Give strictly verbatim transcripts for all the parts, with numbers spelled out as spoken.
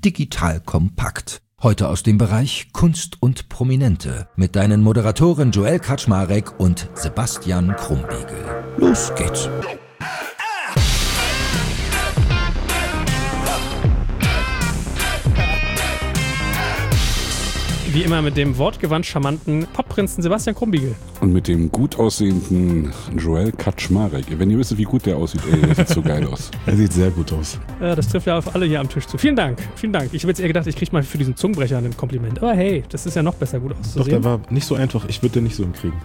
Digital Kompakt. Heute aus dem Bereich Kunst und Prominente mit deinen Moderatoren Joel Kaczmarek und Sebastian Krumbiegel. Los geht's! Wie immer mit dem wortgewandt charmanten Popprinzen Sebastian Krumbiegel. Und mit dem gut aussehenden Joel Kaczmarek. Wenn ihr wisst, wie gut der aussieht, ey, der sieht so geil aus. Er sieht sehr gut aus. Ja, das trifft ja auf alle hier am Tisch zu. Vielen Dank, vielen Dank. Ich habe jetzt eher gedacht, ich kriege mal für diesen Zungenbrecher ein Kompliment. Aber hey, das ist ja noch besser gut auszusehen. Doch, der war nicht so einfach. Ich würde den nicht so hinkriegen.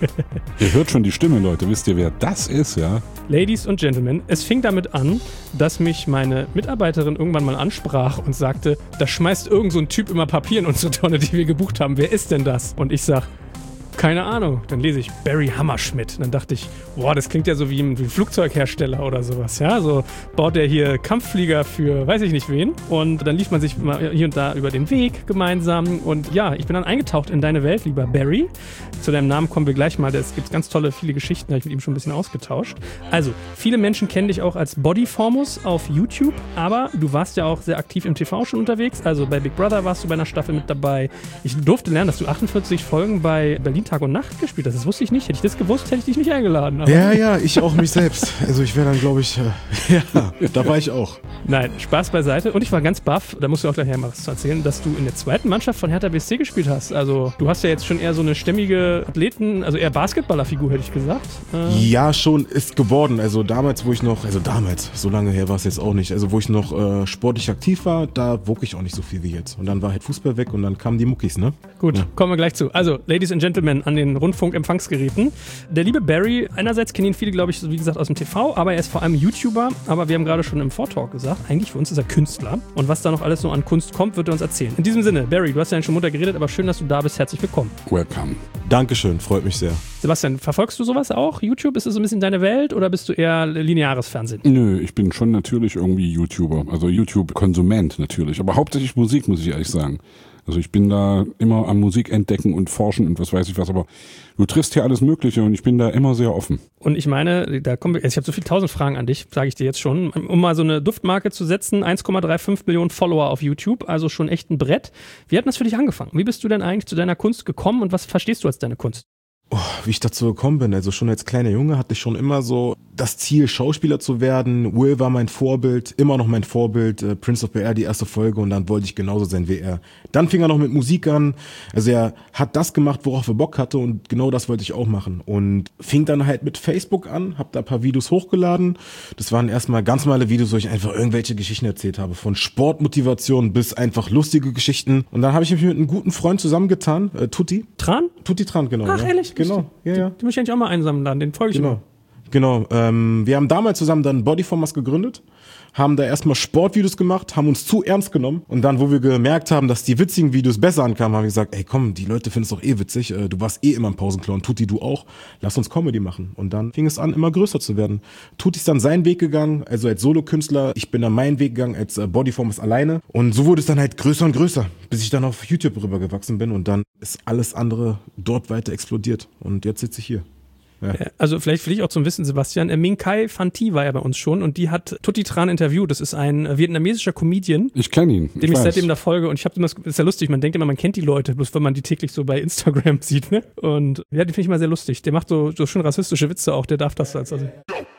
Ihr hört schon die Stimme, Leute. Wisst ihr, wer das ist, ja? Ladies und Gentlemen, es fing damit an, dass mich meine Mitarbeiterin irgendwann mal ansprach und sagte, da schmeißt irgend so ein Typ immer Papier in unsere Tonne, die wir gebucht haben. Wer ist denn das? Und ich sag, keine Ahnung. Dann lese ich Barry Hammerschmidt. Und dann dachte ich, boah, das klingt ja so wie ein, wie ein Flugzeughersteller oder sowas. Ja, so baut der hier Kampfflieger für weiß ich nicht wen. Und dann lief man sich mal hier und da über den Weg gemeinsam. Und ja, ich bin dann eingetaucht in deine Welt, lieber Barry. Zu deinem Namen kommen wir gleich mal. Es gibt ganz tolle, viele Geschichten, da habe ich mit ihm schon ein bisschen ausgetauscht. Also, viele Menschen kennen dich auch als Bodyformus auf YouTube. Aber du warst ja auch sehr aktiv im T V schon unterwegs. Also bei Big Brother warst du bei einer Staffel mit dabei. Ich durfte lernen, dass du achtundvierzig Folgen bei Berlin Tag und Nacht gespielt hast. Das wusste ich nicht. Hätte ich das gewusst, hätte ich dich nicht eingeladen. Aber ja, ja, ich auch mich selbst. Also ich wäre dann, glaube ich, äh, ja, da war ich auch. Nein, Spaß beiseite. Und ich war ganz baff, da musst du auch gleich mal was zu erzählen, dass du in der zweiten Mannschaft von Hertha B S C gespielt hast. Also du hast ja jetzt schon eher so eine stämmige Athleten, also eher Basketballerfigur, hätte ich gesagt. Äh ja, schon ist geworden. Also damals, wo ich noch, also damals, so lange her war es jetzt auch nicht, also wo ich noch äh, sportlich aktiv war, da wog ich auch nicht so viel wie jetzt. Und dann war halt Fußball weg und dann kamen die Muckis, ne? Gut, ja. Kommen wir gleich zu. Also, Ladies and Gentlemen, an den Rundfunkempfangsgeräten. Der liebe Barry, einerseits kennen ihn viele, glaube ich, wie gesagt, aus dem T V, aber er ist vor allem YouTuber. Aber wir haben gerade schon im Vortalk gesagt, eigentlich für uns ist er Künstler. Und was da noch alles so an Kunst kommt, wird er uns erzählen. In diesem Sinne, Barry, du hast ja schon munter geredet, aber schön, dass du da bist. Herzlich willkommen. Welcome. Dankeschön, freut mich sehr. Sebastian, verfolgst du sowas auch? YouTube, ist das so ein bisschen deine Welt oder bist du eher lineares Fernsehen? Nö, ich bin schon natürlich irgendwie YouTuber, also YouTube-Konsument natürlich, aber hauptsächlich Musik, muss ich ehrlich sagen. Also ich bin da immer am Musik entdecken und forschen und was weiß ich was, aber du triffst hier alles Mögliche und ich bin da immer sehr offen. Und ich meine, da kommen wir, ich habe so viele tausend Fragen an dich, sage ich dir jetzt schon, um mal so eine Duftmarke zu setzen, eins Komma fünfunddreißig Millionen Follower auf YouTube, also schon echt ein Brett. Wie hat das für dich angefangen? Wie bist du denn eigentlich zu deiner Kunst gekommen und was verstehst du als deine Kunst? Oh, wie ich dazu gekommen bin, also schon als kleiner Junge hatte ich schon immer so das Ziel, Schauspieler zu werden. Will war mein Vorbild, immer noch mein Vorbild, äh, Prince of Bel-Air, die erste Folge, und dann wollte ich genauso sein wie er. Dann fing er noch mit Musik an, also er hat das gemacht, worauf er Bock hatte, und genau das wollte ich auch machen. Und fing dann halt mit Facebook an, hab da ein paar Videos hochgeladen. Das waren erstmal ganz normale Videos, wo ich einfach irgendwelche Geschichten erzählt habe, von Sportmotivation bis einfach lustige Geschichten. Und dann habe ich mich mit einem guten Freund zusammengetan, äh, Tutti. Tran? Tutti Tran, genau. Ach, ja. ehrlich? Genau, ja, ja. Die muss ich eigentlich auch mal einsammeln laden, den folge ich Genau. mal. Genau, ähm, wir haben damals zusammen dann Bodyformers gegründet, haben da erstmal Sportvideos gemacht, haben uns zu ernst genommen, und dann, wo wir gemerkt haben, dass die witzigen Videos besser ankamen, haben wir gesagt, ey komm, die Leute finden es doch eh witzig, äh, du warst eh immer ein Pausenclown, Tutti, du auch, lass uns Comedy machen. Und dann fing es an, immer größer zu werden. Tutti ist dann seinen Weg gegangen, also als Solokünstler, ich bin dann meinen Weg gegangen als äh, Bodyformers alleine, und so wurde es dann halt größer und größer, bis ich dann auf YouTube rübergewachsen bin, und dann ist alles andere dort weiter explodiert, und jetzt sitze ich hier. Ja. Also vielleicht für dich auch zum Wissen, Sebastian, Minh Kai Phan Thi war ja bei uns schon und die hat Tutti Tran interviewt. Das ist ein vietnamesischer Comedian. Ich kenne ihn. Dem ich, ich seitdem da folge, und ich habe immer, das ist ja lustig, man denkt immer, man kennt die Leute, bloß wenn man die täglich so bei Instagram sieht, ne? Und ja, den finde ich immer sehr lustig. Der macht so, so schön rassistische Witze auch, der darf das als also.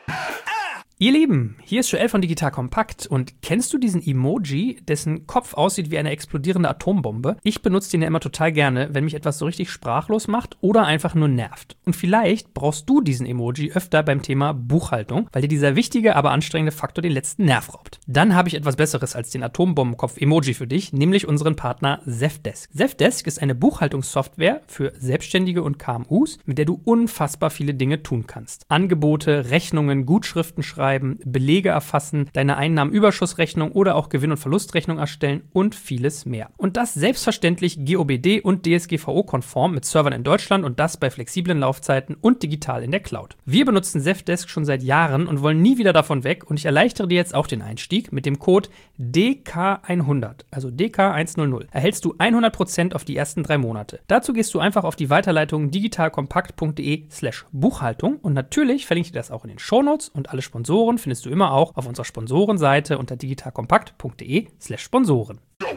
Ihr Lieben, hier ist Joel von Digital Kompakt, und kennst du diesen Emoji, dessen Kopf aussieht wie eine explodierende Atombombe? Ich benutze den ja immer total gerne, wenn mich etwas so richtig sprachlos macht oder einfach nur nervt. Und vielleicht brauchst du diesen Emoji öfter beim Thema Buchhaltung, weil dir dieser wichtige, aber anstrengende Faktor den letzten Nerv raubt. Dann habe ich etwas Besseres als den Atombombenkopf-Emoji für dich, nämlich unseren Partner Zendesk. Zendesk ist eine Buchhaltungssoftware für Selbstständige und K M Us, mit der du unfassbar viele Dinge tun kannst. Angebote, Rechnungen, Gutschriften schreiben, Belege erfassen, deine Einnahmenüberschussrechnung oder auch Gewinn- und Verlustrechnung erstellen und vieles mehr. Und das selbstverständlich G O B D und D S G V O-konform mit Servern in Deutschland, und das bei flexiblen Laufzeiten und digital in der Cloud. Wir benutzen Zendesk schon seit Jahren und wollen nie wieder davon weg, und ich erleichtere dir jetzt auch den Einstieg mit dem Code D K hundert, also D K hundert. Erhältst du hundert Prozent auf die ersten drei Monate. Dazu gehst du einfach auf die Weiterleitung digitalkompakt.de slash Buchhaltung, und natürlich verlinke ich dir das auch in den Shownotes, und alle Sponsoren Sponsoren findest du immer auch auf unserer Sponsorenseite unter digitalkompakt.de slash Sponsoren.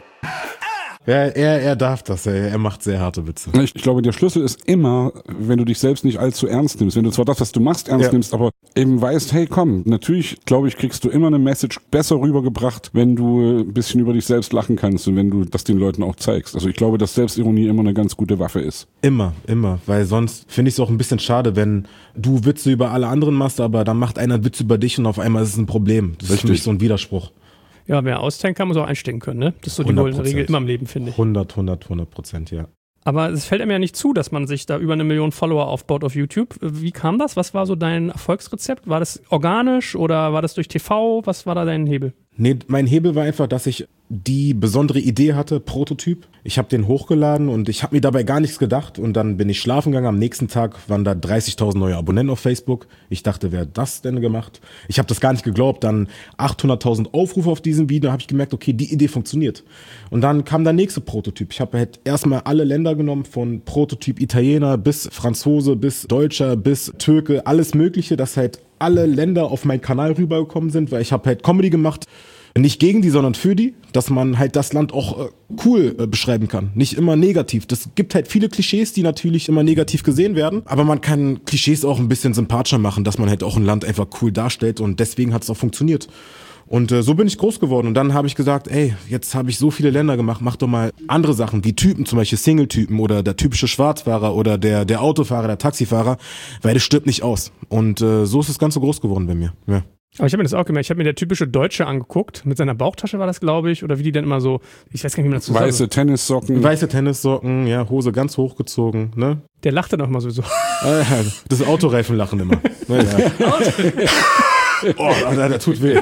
Ja, er, er darf das, er, er macht sehr harte Witze. Ich, ich glaube, der Schlüssel ist immer, wenn du dich selbst nicht allzu ernst nimmst, wenn du zwar das, was du machst, ernst ja. nimmst, aber eben weißt, hey komm, natürlich, glaube ich, kriegst du immer eine Message besser rübergebracht, wenn du ein bisschen über dich selbst lachen kannst und wenn du das den Leuten auch zeigst. Also ich glaube, dass Selbstironie immer eine ganz gute Waffe ist. Immer, immer, weil sonst finde ich es auch ein bisschen schade, wenn du Witze über alle anderen machst, aber dann macht einer einen Witz über dich und auf einmal ist es ein Problem. Das Richtig. Ist für mich so ein Widerspruch. Ja, wer austeilen kann, muss auch einstecken können, ne? Das ist so die goldene Regel immer im Leben, finde ich. hundert, hundert, hundert Prozent, ja. Aber es fällt einem ja nicht zu, dass man sich da über eine Million Follower aufbaut auf YouTube. Wie kam das? Was war so dein Erfolgsrezept? War das organisch oder war das durch T V? Was war da dein Hebel? Nee, mein Hebel war einfach, dass ich die besondere Idee hatte, Prototyp. Ich habe den hochgeladen und ich habe mir dabei gar nichts gedacht und dann bin ich schlafen gegangen. Am nächsten Tag waren da dreißigtausend neue Abonnenten auf Facebook. Ich dachte, wer hat das denn gemacht? Ich habe das gar nicht geglaubt. Dann achthunderttausend Aufrufe auf diesem Video, habe ich gemerkt, okay, die Idee funktioniert. Und dann kam der nächste Prototyp. Ich habe halt erstmal alle Länder genommen, von Prototyp Italiener bis Franzose, bis Deutscher, bis Türke, alles Mögliche, dass halt alle Länder auf meinen Kanal rübergekommen sind, weil ich habe halt Comedy gemacht, nicht gegen die, sondern für die, dass man halt das Land auch äh, cool äh, beschreiben kann, nicht immer negativ. Das gibt halt viele Klischees, die natürlich immer negativ gesehen werden, aber man kann Klischees auch ein bisschen sympathischer machen, dass man halt auch ein Land einfach cool darstellt und deswegen hat es auch funktioniert. Und äh, so bin ich groß geworden und dann habe ich gesagt, ey, jetzt habe ich so viele Länder gemacht, mach doch mal andere Sachen, wie Typen, zum Beispiel Single-Typen oder der typische Schwarzfahrer oder der der Autofahrer, der Taxifahrer, weil das stirbt nicht aus. Und äh, so ist das Ganze groß geworden bei mir, ja. Aber ich habe mir das auch gemerkt, ich habe mir der typische Deutsche angeguckt, mit seiner Bauchtasche war das, glaube ich, oder wie die dann immer so, ich weiß gar nicht, wie man das so sagt. Weiße Tennissocken. Weiße Tennissocken, ja, Hose ganz hochgezogen, ne? Der lacht dann auch immer sowieso. Das Autoreifen lachen immer. Naja. Oh, das tut weh.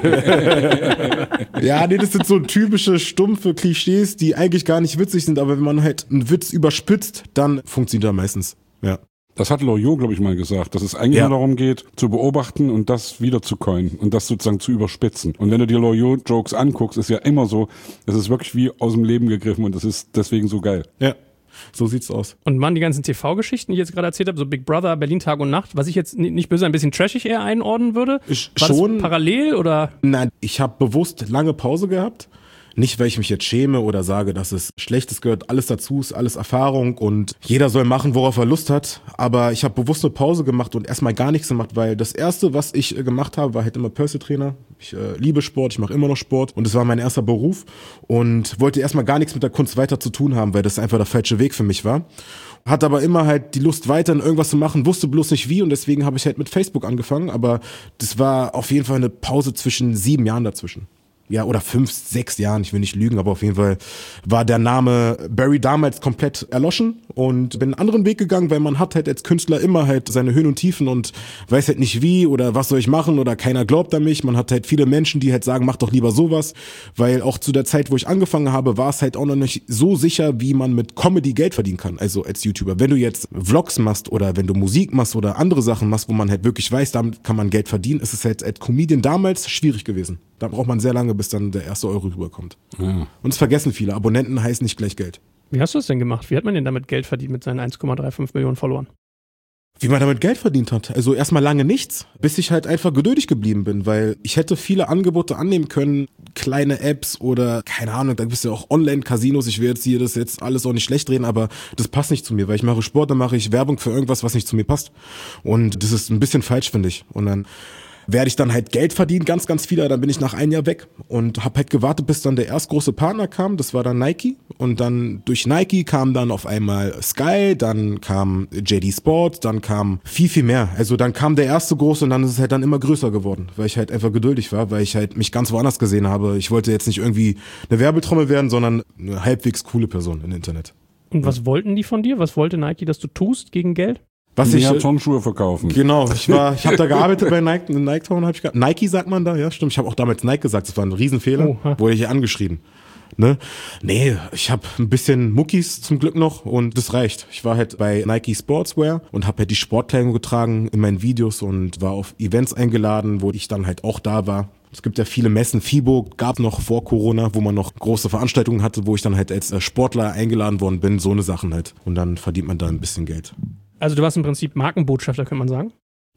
Ja, nee, das sind so typische, stumpfe Klischees, die eigentlich gar nicht witzig sind, aber wenn man halt einen Witz überspitzt, dann funktioniert er meistens, ja. Das hat Loriot, glaube ich, mal gesagt, dass es eigentlich ja. nur darum geht, zu beobachten und das wieder zu coinen und das sozusagen zu überspitzen. Und wenn du dir Loriot-Jokes anguckst, ist ja immer so, das ist wirklich wie aus dem Leben gegriffen und das ist deswegen so geil. Ja. So sieht's aus. Und waren die ganzen T V-Geschichten, die ich jetzt gerade erzählt habe, so Big Brother, Berlin Tag und Nacht, was ich jetzt nicht böse, ein bisschen trashig eher einordnen würde? Ich war schon. Das parallel oder? Nein, ich habe bewusst lange Pause gehabt. Nicht, weil ich mich jetzt schäme oder sage, dass es Schlechtes gehört, alles dazu ist, alles Erfahrung und jeder soll machen, worauf er Lust hat. Aber ich habe bewusst eine Pause gemacht und erstmal gar nichts gemacht, weil das Erste, was ich äh, gemacht habe, war halt immer Personal Trainer. Ich äh, liebe Sport, ich mache immer noch Sport und es war mein erster Beruf und wollte erstmal gar nichts mit der Kunst weiter zu tun haben, weil das einfach der falsche Weg für mich war. Hatte aber immer halt die Lust weiter in irgendwas zu machen, wusste bloß nicht wie und deswegen habe ich halt mit Facebook angefangen, aber das war auf jeden Fall eine Pause zwischen sieben Jahren dazwischen. Ja, oder fünf, sechs Jahren, ich will nicht lügen, aber auf jeden Fall war der Name Barry damals komplett erloschen und bin einen anderen Weg gegangen, weil man hat halt als Künstler immer halt seine Höhen und Tiefen und weiß halt nicht wie oder was soll ich machen oder keiner glaubt an mich. Man hat halt viele Menschen, die halt sagen, mach doch lieber sowas, weil auch zu der Zeit, wo ich angefangen habe, war es halt auch noch nicht so sicher, wie man mit Comedy Geld verdienen kann, also als YouTuber. Wenn du jetzt Vlogs machst oder wenn du Musik machst oder andere Sachen machst, wo man halt wirklich weiß, damit kann man Geld verdienen, ist es halt als Comedian damals schwierig gewesen. Da braucht man sehr lange, bis dann der erste Euro rüberkommt. Ja. Und es vergessen viele. Abonnenten heißen nicht gleich Geld. Wie hast du es denn gemacht? Wie hat man denn damit Geld verdient mit seinen eins Komma fünfunddreißig Millionen Followern? Wie man damit Geld verdient hat. Also erstmal lange nichts, bis ich halt einfach geduldig geblieben bin, weil ich hätte viele Angebote annehmen können, kleine Apps oder keine Ahnung, da gibt es ja auch Online-Casinos. Ich will jetzt hier das jetzt alles auch nicht schlecht reden, aber das passt nicht zu mir, weil ich mache Sport, dann mache ich Werbung für irgendwas, was nicht zu mir passt. Und das ist ein bisschen falsch, finde ich. Und dann werde ich dann halt Geld verdienen, ganz, ganz viel, dann bin ich nach einem Jahr weg und habe halt gewartet, bis dann der erste große Partner kam, das war dann Nike und dann durch Nike kam dann auf einmal Sky, dann kam J D Sports, dann kam viel, viel mehr, also dann kam der erste große und dann ist es halt dann immer größer geworden, weil ich halt einfach geduldig war, weil ich halt mich ganz woanders gesehen habe. Ich wollte jetzt nicht irgendwie eine Werbetrommel werden, sondern eine halbwegs coole Person im Internet. Und was wollten die von dir? Was wollte Nike, dass du tust gegen Geld? Was ich ich ja Turnschuhe verkaufen. Genau, ich war, ich habe da gearbeitet bei Nike, Nike Town habe ich gearbeitet. Nike sagt man da, ja, stimmt. Ich habe auch damals Nike gesagt, das war ein Riesenfehler. Oh, wurde ich hier angeschrieben. Ne? Nee, ich habe ein bisschen Muckis zum Glück noch und das reicht. Ich war halt bei Nike Sportswear und habe halt die Sportkleidung getragen in meinen Videos und war auf Events eingeladen, wo ich dann halt auch da war. Es gibt ja viele Messen. FIBO gab noch vor Corona, wo man noch große Veranstaltungen hatte, wo ich dann halt als Sportler eingeladen worden bin, so eine Sachen halt. Und dann verdient man da ein bisschen Geld. Also du warst im Prinzip Markenbotschafter, kann man sagen?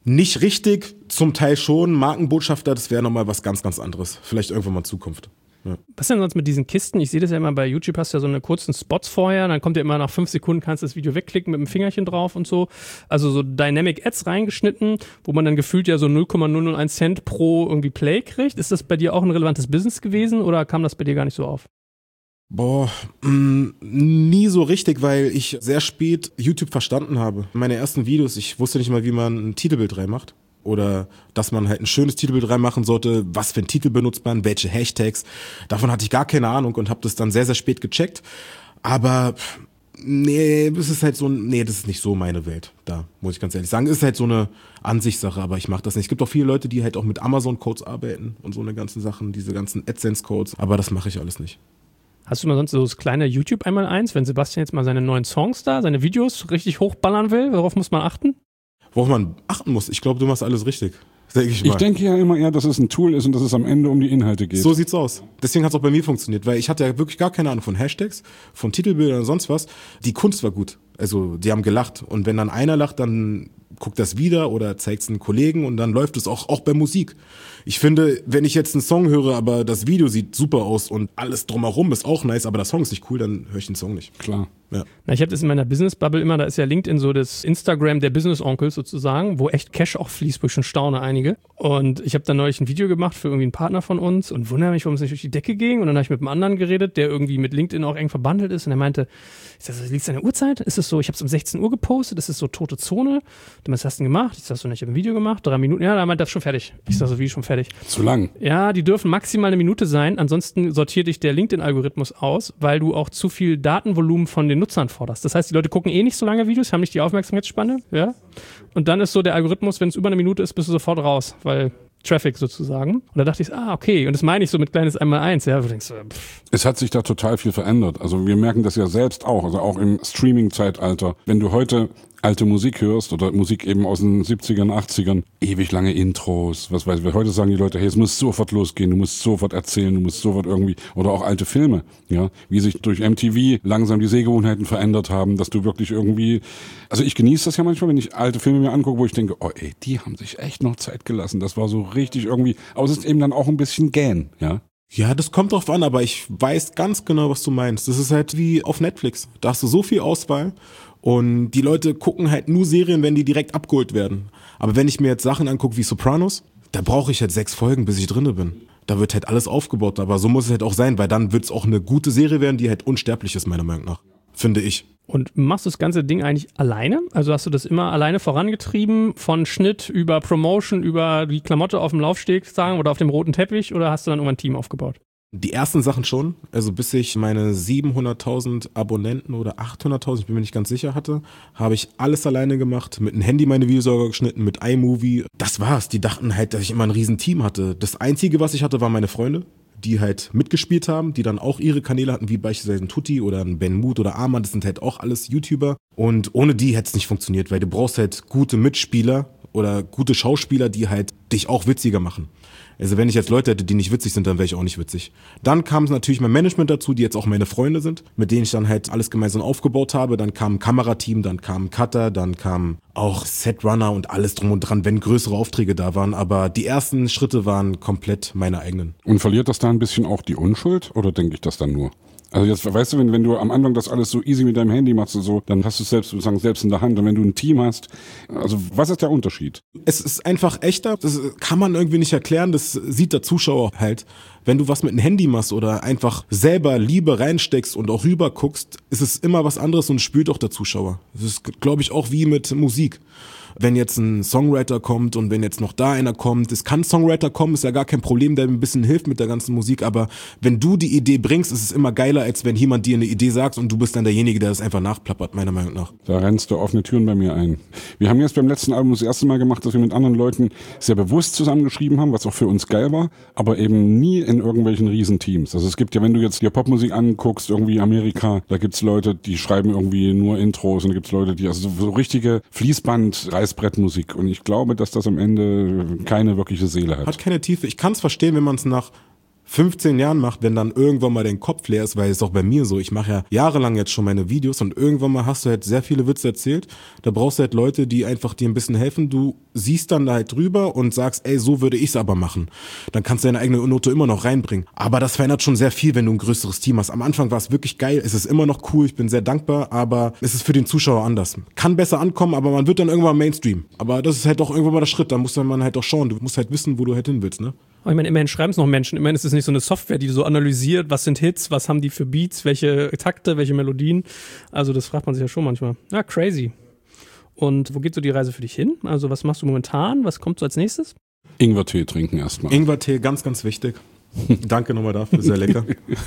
Nicht richtig, zum Teil schon. Markenbotschafter, das wäre nochmal was ganz, ganz anderes. Vielleicht irgendwann mal Zukunft. Ja. Was denn sonst mit diesen Kisten? Ich sehe das ja immer bei YouTube, hast du ja so eine kurzen Spots vorher, dann kommt ja immer nach fünf Sekunden, kannst du das Video wegklicken mit dem Fingerchen drauf und so. Also so Dynamic Ads reingeschnitten, wo man dann gefühlt ja so null Komma null null eins Cent pro irgendwie Play kriegt. Ist das bei dir auch ein relevantes Business gewesen oder kam das bei dir gar nicht so auf? Boah, mh, nie so richtig, weil ich sehr spät YouTube verstanden habe. Meine ersten Videos, ich wusste nicht mal, wie man ein Titelbild reinmacht. Oder dass man halt ein schönes Titelbild reinmachen sollte, was für ein Titel benutzt man, welche Hashtags. Davon hatte ich gar keine Ahnung und habe das dann sehr, sehr spät gecheckt. Aber nee, das ist halt so, nee, das ist nicht so meine Welt. Da muss ich ganz ehrlich sagen, ist halt so eine Ansichtssache, aber ich mache das nicht. Es gibt auch viele Leute, die halt auch mit Amazon-Codes arbeiten und so eine ganzen Sachen, diese ganzen AdSense-Codes, aber das mache ich alles nicht. Hast du mal sonst so das kleine YouTube einmal eins, wenn Sebastian jetzt mal seine neuen Songs da, seine Videos richtig hochballern will? Worauf muss man achten? Worauf man achten muss? Ich glaube, du machst alles richtig. Denke ich mal. Ich denke ja immer eher, dass es ein Tool ist und dass es am Ende um die Inhalte geht. So sieht's aus. Deswegen hat es auch bei mir funktioniert, weil ich hatte ja wirklich gar keine Ahnung von Hashtags, von Titelbildern oder sonst was. Die Kunst war gut. Also die haben gelacht. Und wenn dann einer lacht, dann guckt das wieder oder zeigt es einen Kollegen und dann läuft es auch, auch bei Musik. Ich finde, wenn ich jetzt einen Song höre, aber das Video sieht super aus und alles drumherum ist auch nice, aber der Song ist nicht cool, dann höre ich den Song nicht. Klar. Ja. Na, ich habe das in meiner Business-Bubble immer, da ist ja LinkedIn so das Instagram der Business-Onkels sozusagen, wo echt Cash auch fließt, wo ich schon staune einige. Und ich habe dann neulich ein Video gemacht für irgendwie einen Partner von uns und wundere mich, warum es nicht durch die Decke ging. Und dann habe ich mit einem anderen geredet, der irgendwie mit LinkedIn auch eng verbandelt ist. Und er meinte, ist das, liegt es an der Uhrzeit? Ist es so, ich habe es um sechzehn Uhr gepostet, ist es so tote Zone? Du, was hast du denn gemacht? Ich sag so, ich habe ein Video gemacht, drei Minuten. Ja, da meinte er, schon fertig. Ich sag so, wie schon fertig. Zu lang. Ja, die dürfen maximal eine Minute sein, ansonsten sortiert dich der LinkedIn-Algorithmus aus, weil du auch zu viel Datenvolumen von den Nutzern forderst. Das heißt, die Leute gucken eh nicht so lange Videos, haben nicht die Aufmerksamkeitsspanne, ja. Und dann ist so der Algorithmus, wenn es über eine Minute ist, bist du sofort raus, weil Traffic sozusagen. Und da dachte ich, ah, okay. Und das meine ich so mit kleines Einmal-Eins. Ja, du denkst, pff. Es hat sich da total viel verändert. Also wir merken das ja selbst auch, also auch im Streaming-Zeitalter. Wenn du heute alte Musik hörst oder Musik eben aus den siebzigern, achtzigern, ewig lange Intros, was weiß ich. Heute sagen die Leute, hey, es muss sofort losgehen, du musst sofort erzählen, du musst sofort irgendwie, oder auch alte Filme, ja, wie sich durch M T V langsam die Sehgewohnheiten verändert haben, dass du wirklich irgendwie, also ich genieße das ja manchmal, wenn ich alte Filme mir angucke, wo ich denke, oh ey, die haben sich echt noch Zeit gelassen, das war so richtig irgendwie, aber es ist eben dann auch ein bisschen gähn, ja. Ja, das kommt drauf an, aber ich weiß ganz genau, was du meinst. Das ist halt wie auf Netflix. Da hast du so viel Auswahl und die Leute gucken halt nur Serien, wenn die direkt abgeholt werden. Aber wenn ich mir jetzt Sachen angucke wie Sopranos, da brauche ich halt sechs Folgen, bis ich drinne bin. Da wird halt alles aufgebaut, aber so muss es halt auch sein, weil dann wird es auch eine gute Serie werden, die halt unsterblich ist, meiner Meinung nach. Finde ich. Und machst du das ganze Ding eigentlich alleine? Also hast du das immer alleine vorangetrieben, von Schnitt über Promotion, über die Klamotte auf dem Laufsteg sagen oder auf dem roten Teppich, oder hast du dann irgendwann ein Team aufgebaut? Die ersten Sachen schon, also bis ich meine siebenhunderttausend Abonnenten oder achthunderttausend, ich bin mir nicht ganz sicher hatte, habe ich alles alleine gemacht, mit einem Handy meine Videos sogar geschnitten, mit iMovie. Das war's, die dachten halt, dass ich immer ein riesen Team hatte. Das Einzige, was ich hatte, waren meine Freunde, die halt mitgespielt haben, die dann auch ihre Kanäle hatten, wie beispielsweise ein Tutti oder ein Ben Mood oder Arman, das sind halt auch alles YouTuber. Und ohne die hätte es nicht funktioniert, weil du brauchst halt gute Mitspieler oder gute Schauspieler, die halt dich auch witziger machen. Also wenn ich jetzt Leute hätte, die nicht witzig sind, dann wäre ich auch nicht witzig. Dann kam natürlich mein Management dazu, die jetzt auch meine Freunde sind, mit denen ich dann halt alles gemeinsam aufgebaut habe. Dann kam ein Kamerateam, dann kam ein Cutter, dann kam auch Setrunner und alles drum und dran, wenn größere Aufträge da waren. Aber die ersten Schritte waren komplett meine eigenen. Und verliert das da ein bisschen auch die Unschuld oder denke ich das dann nur? Also jetzt, weißt du, wenn, wenn du am Anfang das alles so easy mit deinem Handy machst und so, dann hast du es selbst, sozusagen selbst in der Hand. Und wenn du ein Team hast, also was ist der Unterschied? Es ist einfach echter, das kann man irgendwie nicht erklären, das sieht der Zuschauer halt. Wenn du was mit einem Handy machst oder einfach selber Liebe reinsteckst und auch rüber guckst, ist es immer was anderes und spürt auch der Zuschauer. Das ist, glaube ich, auch wie mit Musik. Wenn jetzt ein Songwriter kommt und wenn jetzt noch da einer kommt, es kann ein Songwriter kommen, ist ja gar kein Problem, der mir ein bisschen hilft mit der ganzen Musik, aber wenn du die Idee bringst, ist es immer geiler, als wenn jemand dir eine Idee sagt und du bist dann derjenige, der das einfach nachplappert, meiner Meinung nach. Da rennst du offene Türen bei mir ein. Wir haben jetzt beim letzten Album das erste Mal gemacht, dass wir mit anderen Leuten sehr bewusst zusammengeschrieben haben, was auch für uns geil war, aber eben nie in irgendwelchen Riesenteams. Also es gibt ja, wenn du jetzt dir Popmusik anguckst, irgendwie Amerika, da gibt's Leute, die schreiben irgendwie nur Intros und da gibt's Leute, die, also so richtige Fließband, Reißbrettmusik, und ich glaube, dass das am Ende keine wirkliche Seele hat. Hat keine Tiefe. Ich kann es verstehen, wenn man es nach fünfzehn Jahren macht, wenn dann irgendwann mal dein Kopf leer ist, weil es auch bei mir so, ich mache ja jahrelang jetzt schon meine Videos und irgendwann mal hast du halt sehr viele Witze erzählt, da brauchst du halt Leute, die einfach dir ein bisschen helfen, du siehst dann da halt drüber und sagst, ey, so würde ich es aber machen. Dann kannst du deine eigene Note immer noch reinbringen. Aber das verändert schon sehr viel, wenn du ein größeres Team hast. Am Anfang war es wirklich geil, es ist immer noch cool, ich bin sehr dankbar, aber es ist für den Zuschauer anders. Kann besser ankommen, aber man wird dann irgendwann Mainstream. Aber das ist halt auch irgendwann mal der Schritt, da muss man halt auch schauen, du musst halt wissen, wo du halt hin willst, ne? Aber ich meine, immerhin schreiben es noch Menschen, immerhin ist es nicht so eine Software, die so analysiert, was sind Hits, was haben die für Beats, welche Takte, welche Melodien. Also das fragt man sich ja schon manchmal. Ja, crazy. Und wo geht so die Reise für dich hin? Also was machst du momentan? Was kommt so als nächstes? Ingwertee trinken erstmal. Ingwertee, ganz, ganz wichtig. Danke nochmal dafür, sehr lecker.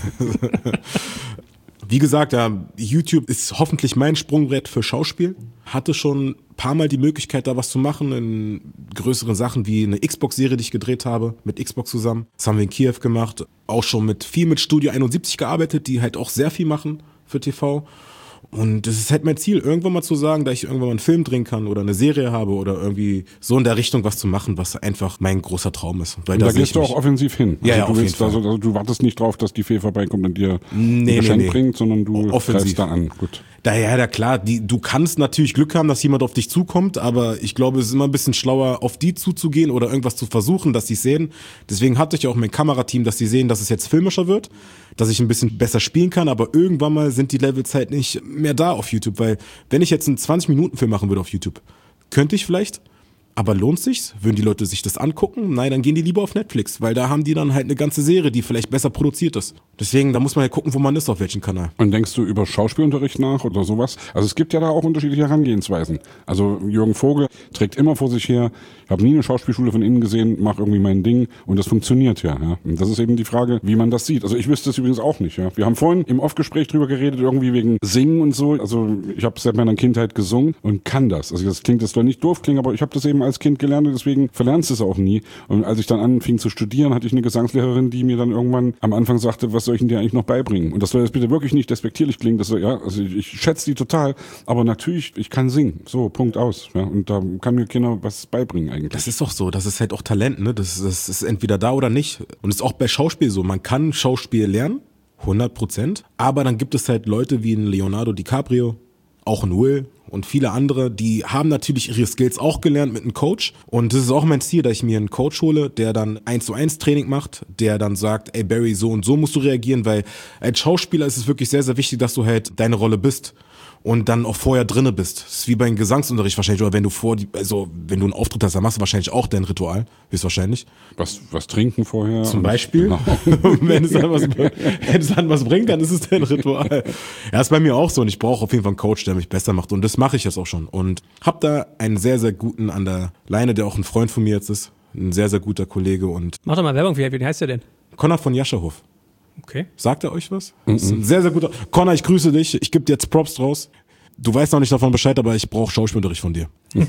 Wie gesagt, ja, YouTube ist hoffentlich mein Sprungbrett für Schauspiel. Hatte schon ein paar Mal die Möglichkeit, da was zu machen in größeren Sachen wie eine Xbox-Serie, die ich gedreht habe, mit Xbox zusammen. Das haben wir in Kiew gemacht. Auch schon mit viel mit Studio einundsiebzig gearbeitet, die halt auch sehr viel machen für T V. Und es ist halt mein Ziel, irgendwann mal zu sagen, dass ich irgendwann mal einen Film drehen kann oder eine Serie habe oder irgendwie so in der Richtung was zu machen, was einfach mein großer Traum ist. Weil und da gehst du auch offensiv hin. Ja, also ja, du auf willst jeden Fall. Also, also du wartest nicht drauf, dass die Fee vorbeikommt und dir Nee, ein Geschenk nee, nee. bringt, sondern du Offensiv. greifst da an. Gut. Daher, ja, klar, die, du kannst natürlich Glück haben, dass jemand auf dich zukommt, aber ich glaube, es ist immer ein bisschen schlauer, auf die zuzugehen oder irgendwas zu versuchen, dass sie es sehen. Deswegen hatte ich auch mein Kamerateam, dass sie sehen, dass es jetzt filmischer wird, dass ich ein bisschen besser spielen kann, aber irgendwann mal sind die Levels halt nicht mehr da auf YouTube, weil wenn ich jetzt einen zwanzig-Minuten-Film machen würde auf YouTube, könnte ich vielleicht, aber lohnt sich's? Würden die Leute sich das angucken? Nein, dann gehen die lieber auf Netflix, weil da haben die dann halt eine ganze Serie, die vielleicht besser produziert ist. Deswegen, da muss man halt gucken, wo man ist, auf welchem Kanal. Und denkst du über Schauspielunterricht nach oder sowas? Also es gibt ja da auch unterschiedliche Herangehensweisen. Also Jürgen Vogel trägt immer vor sich her, ich habe nie eine Schauspielschule von innen gesehen, mach irgendwie mein Ding und das funktioniert ja, ja. Und das ist eben die Frage, wie man das sieht. Also ich wüsste es übrigens auch nicht. Ja. Wir haben vorhin im Off-Gespräch drüber geredet, irgendwie wegen Singen und so. Also ich habe seit meiner Kindheit gesungen und kann das. Also das klingt, das soll nicht doof klingen, aber ich habe das eben als Kind gelernt und deswegen verlernst du es auch nie. Und als ich dann anfing zu studieren, hatte ich eine Gesangslehrerin, die mir dann irgendwann am Anfang sagte, was soll ich denn dir eigentlich noch beibringen? Und das soll jetzt bitte wirklich nicht despektierlich klingen. Das soll, ja, also ich, ich schätze die total, aber natürlich, ich kann singen. So, Punkt aus. Ja. Und da kann mir keiner was beibringen eigentlich. Das ist doch so, das ist halt auch Talent, ne? Das, das ist entweder da oder nicht. Und es ist auch bei Schauspiel so, man kann Schauspiel lernen, hundert Prozent, aber dann gibt es halt Leute wie ein Leonardo DiCaprio, auch ein Will und viele andere, die haben natürlich ihre Skills auch gelernt mit einem Coach. Und das ist auch mein Ziel, dass ich mir einen Coach hole, der dann eins zu eins Training macht, der dann sagt, ey Barry, so und so musst du reagieren, weil als Schauspieler ist es wirklich sehr, sehr wichtig, dass du halt deine Rolle bist. Und dann auch vorher drinne bist. Das ist wie beim Gesangsunterricht wahrscheinlich, oder wenn du vor, die, also wenn du einen Auftritt hast, dann machst du wahrscheinlich auch dein Ritual, höchstwahrscheinlich. Was, was trinken vorher? Zum Beispiel. Genau. wenn, es dann was, wenn es dann was bringt, dann ist es dein Ritual. Ja, ist bei mir auch so und ich brauche auf jeden Fall einen Coach, der mich besser macht und das mache ich jetzt auch schon. Und hab da einen sehr, sehr guten an der Leine, der auch ein Freund von mir jetzt ist. Ein sehr, sehr guter Kollege und... Mach doch mal Werbung, wie, wie heißt der denn? Konrad von Jascherhof. Okay. Sagt er euch was? Das ist ein sehr, sehr guter... Connor, ich grüße dich. Ich gebe dir jetzt Props draus. Du weißt noch nicht davon Bescheid, aber ich brauche Schauspielunterricht von dir.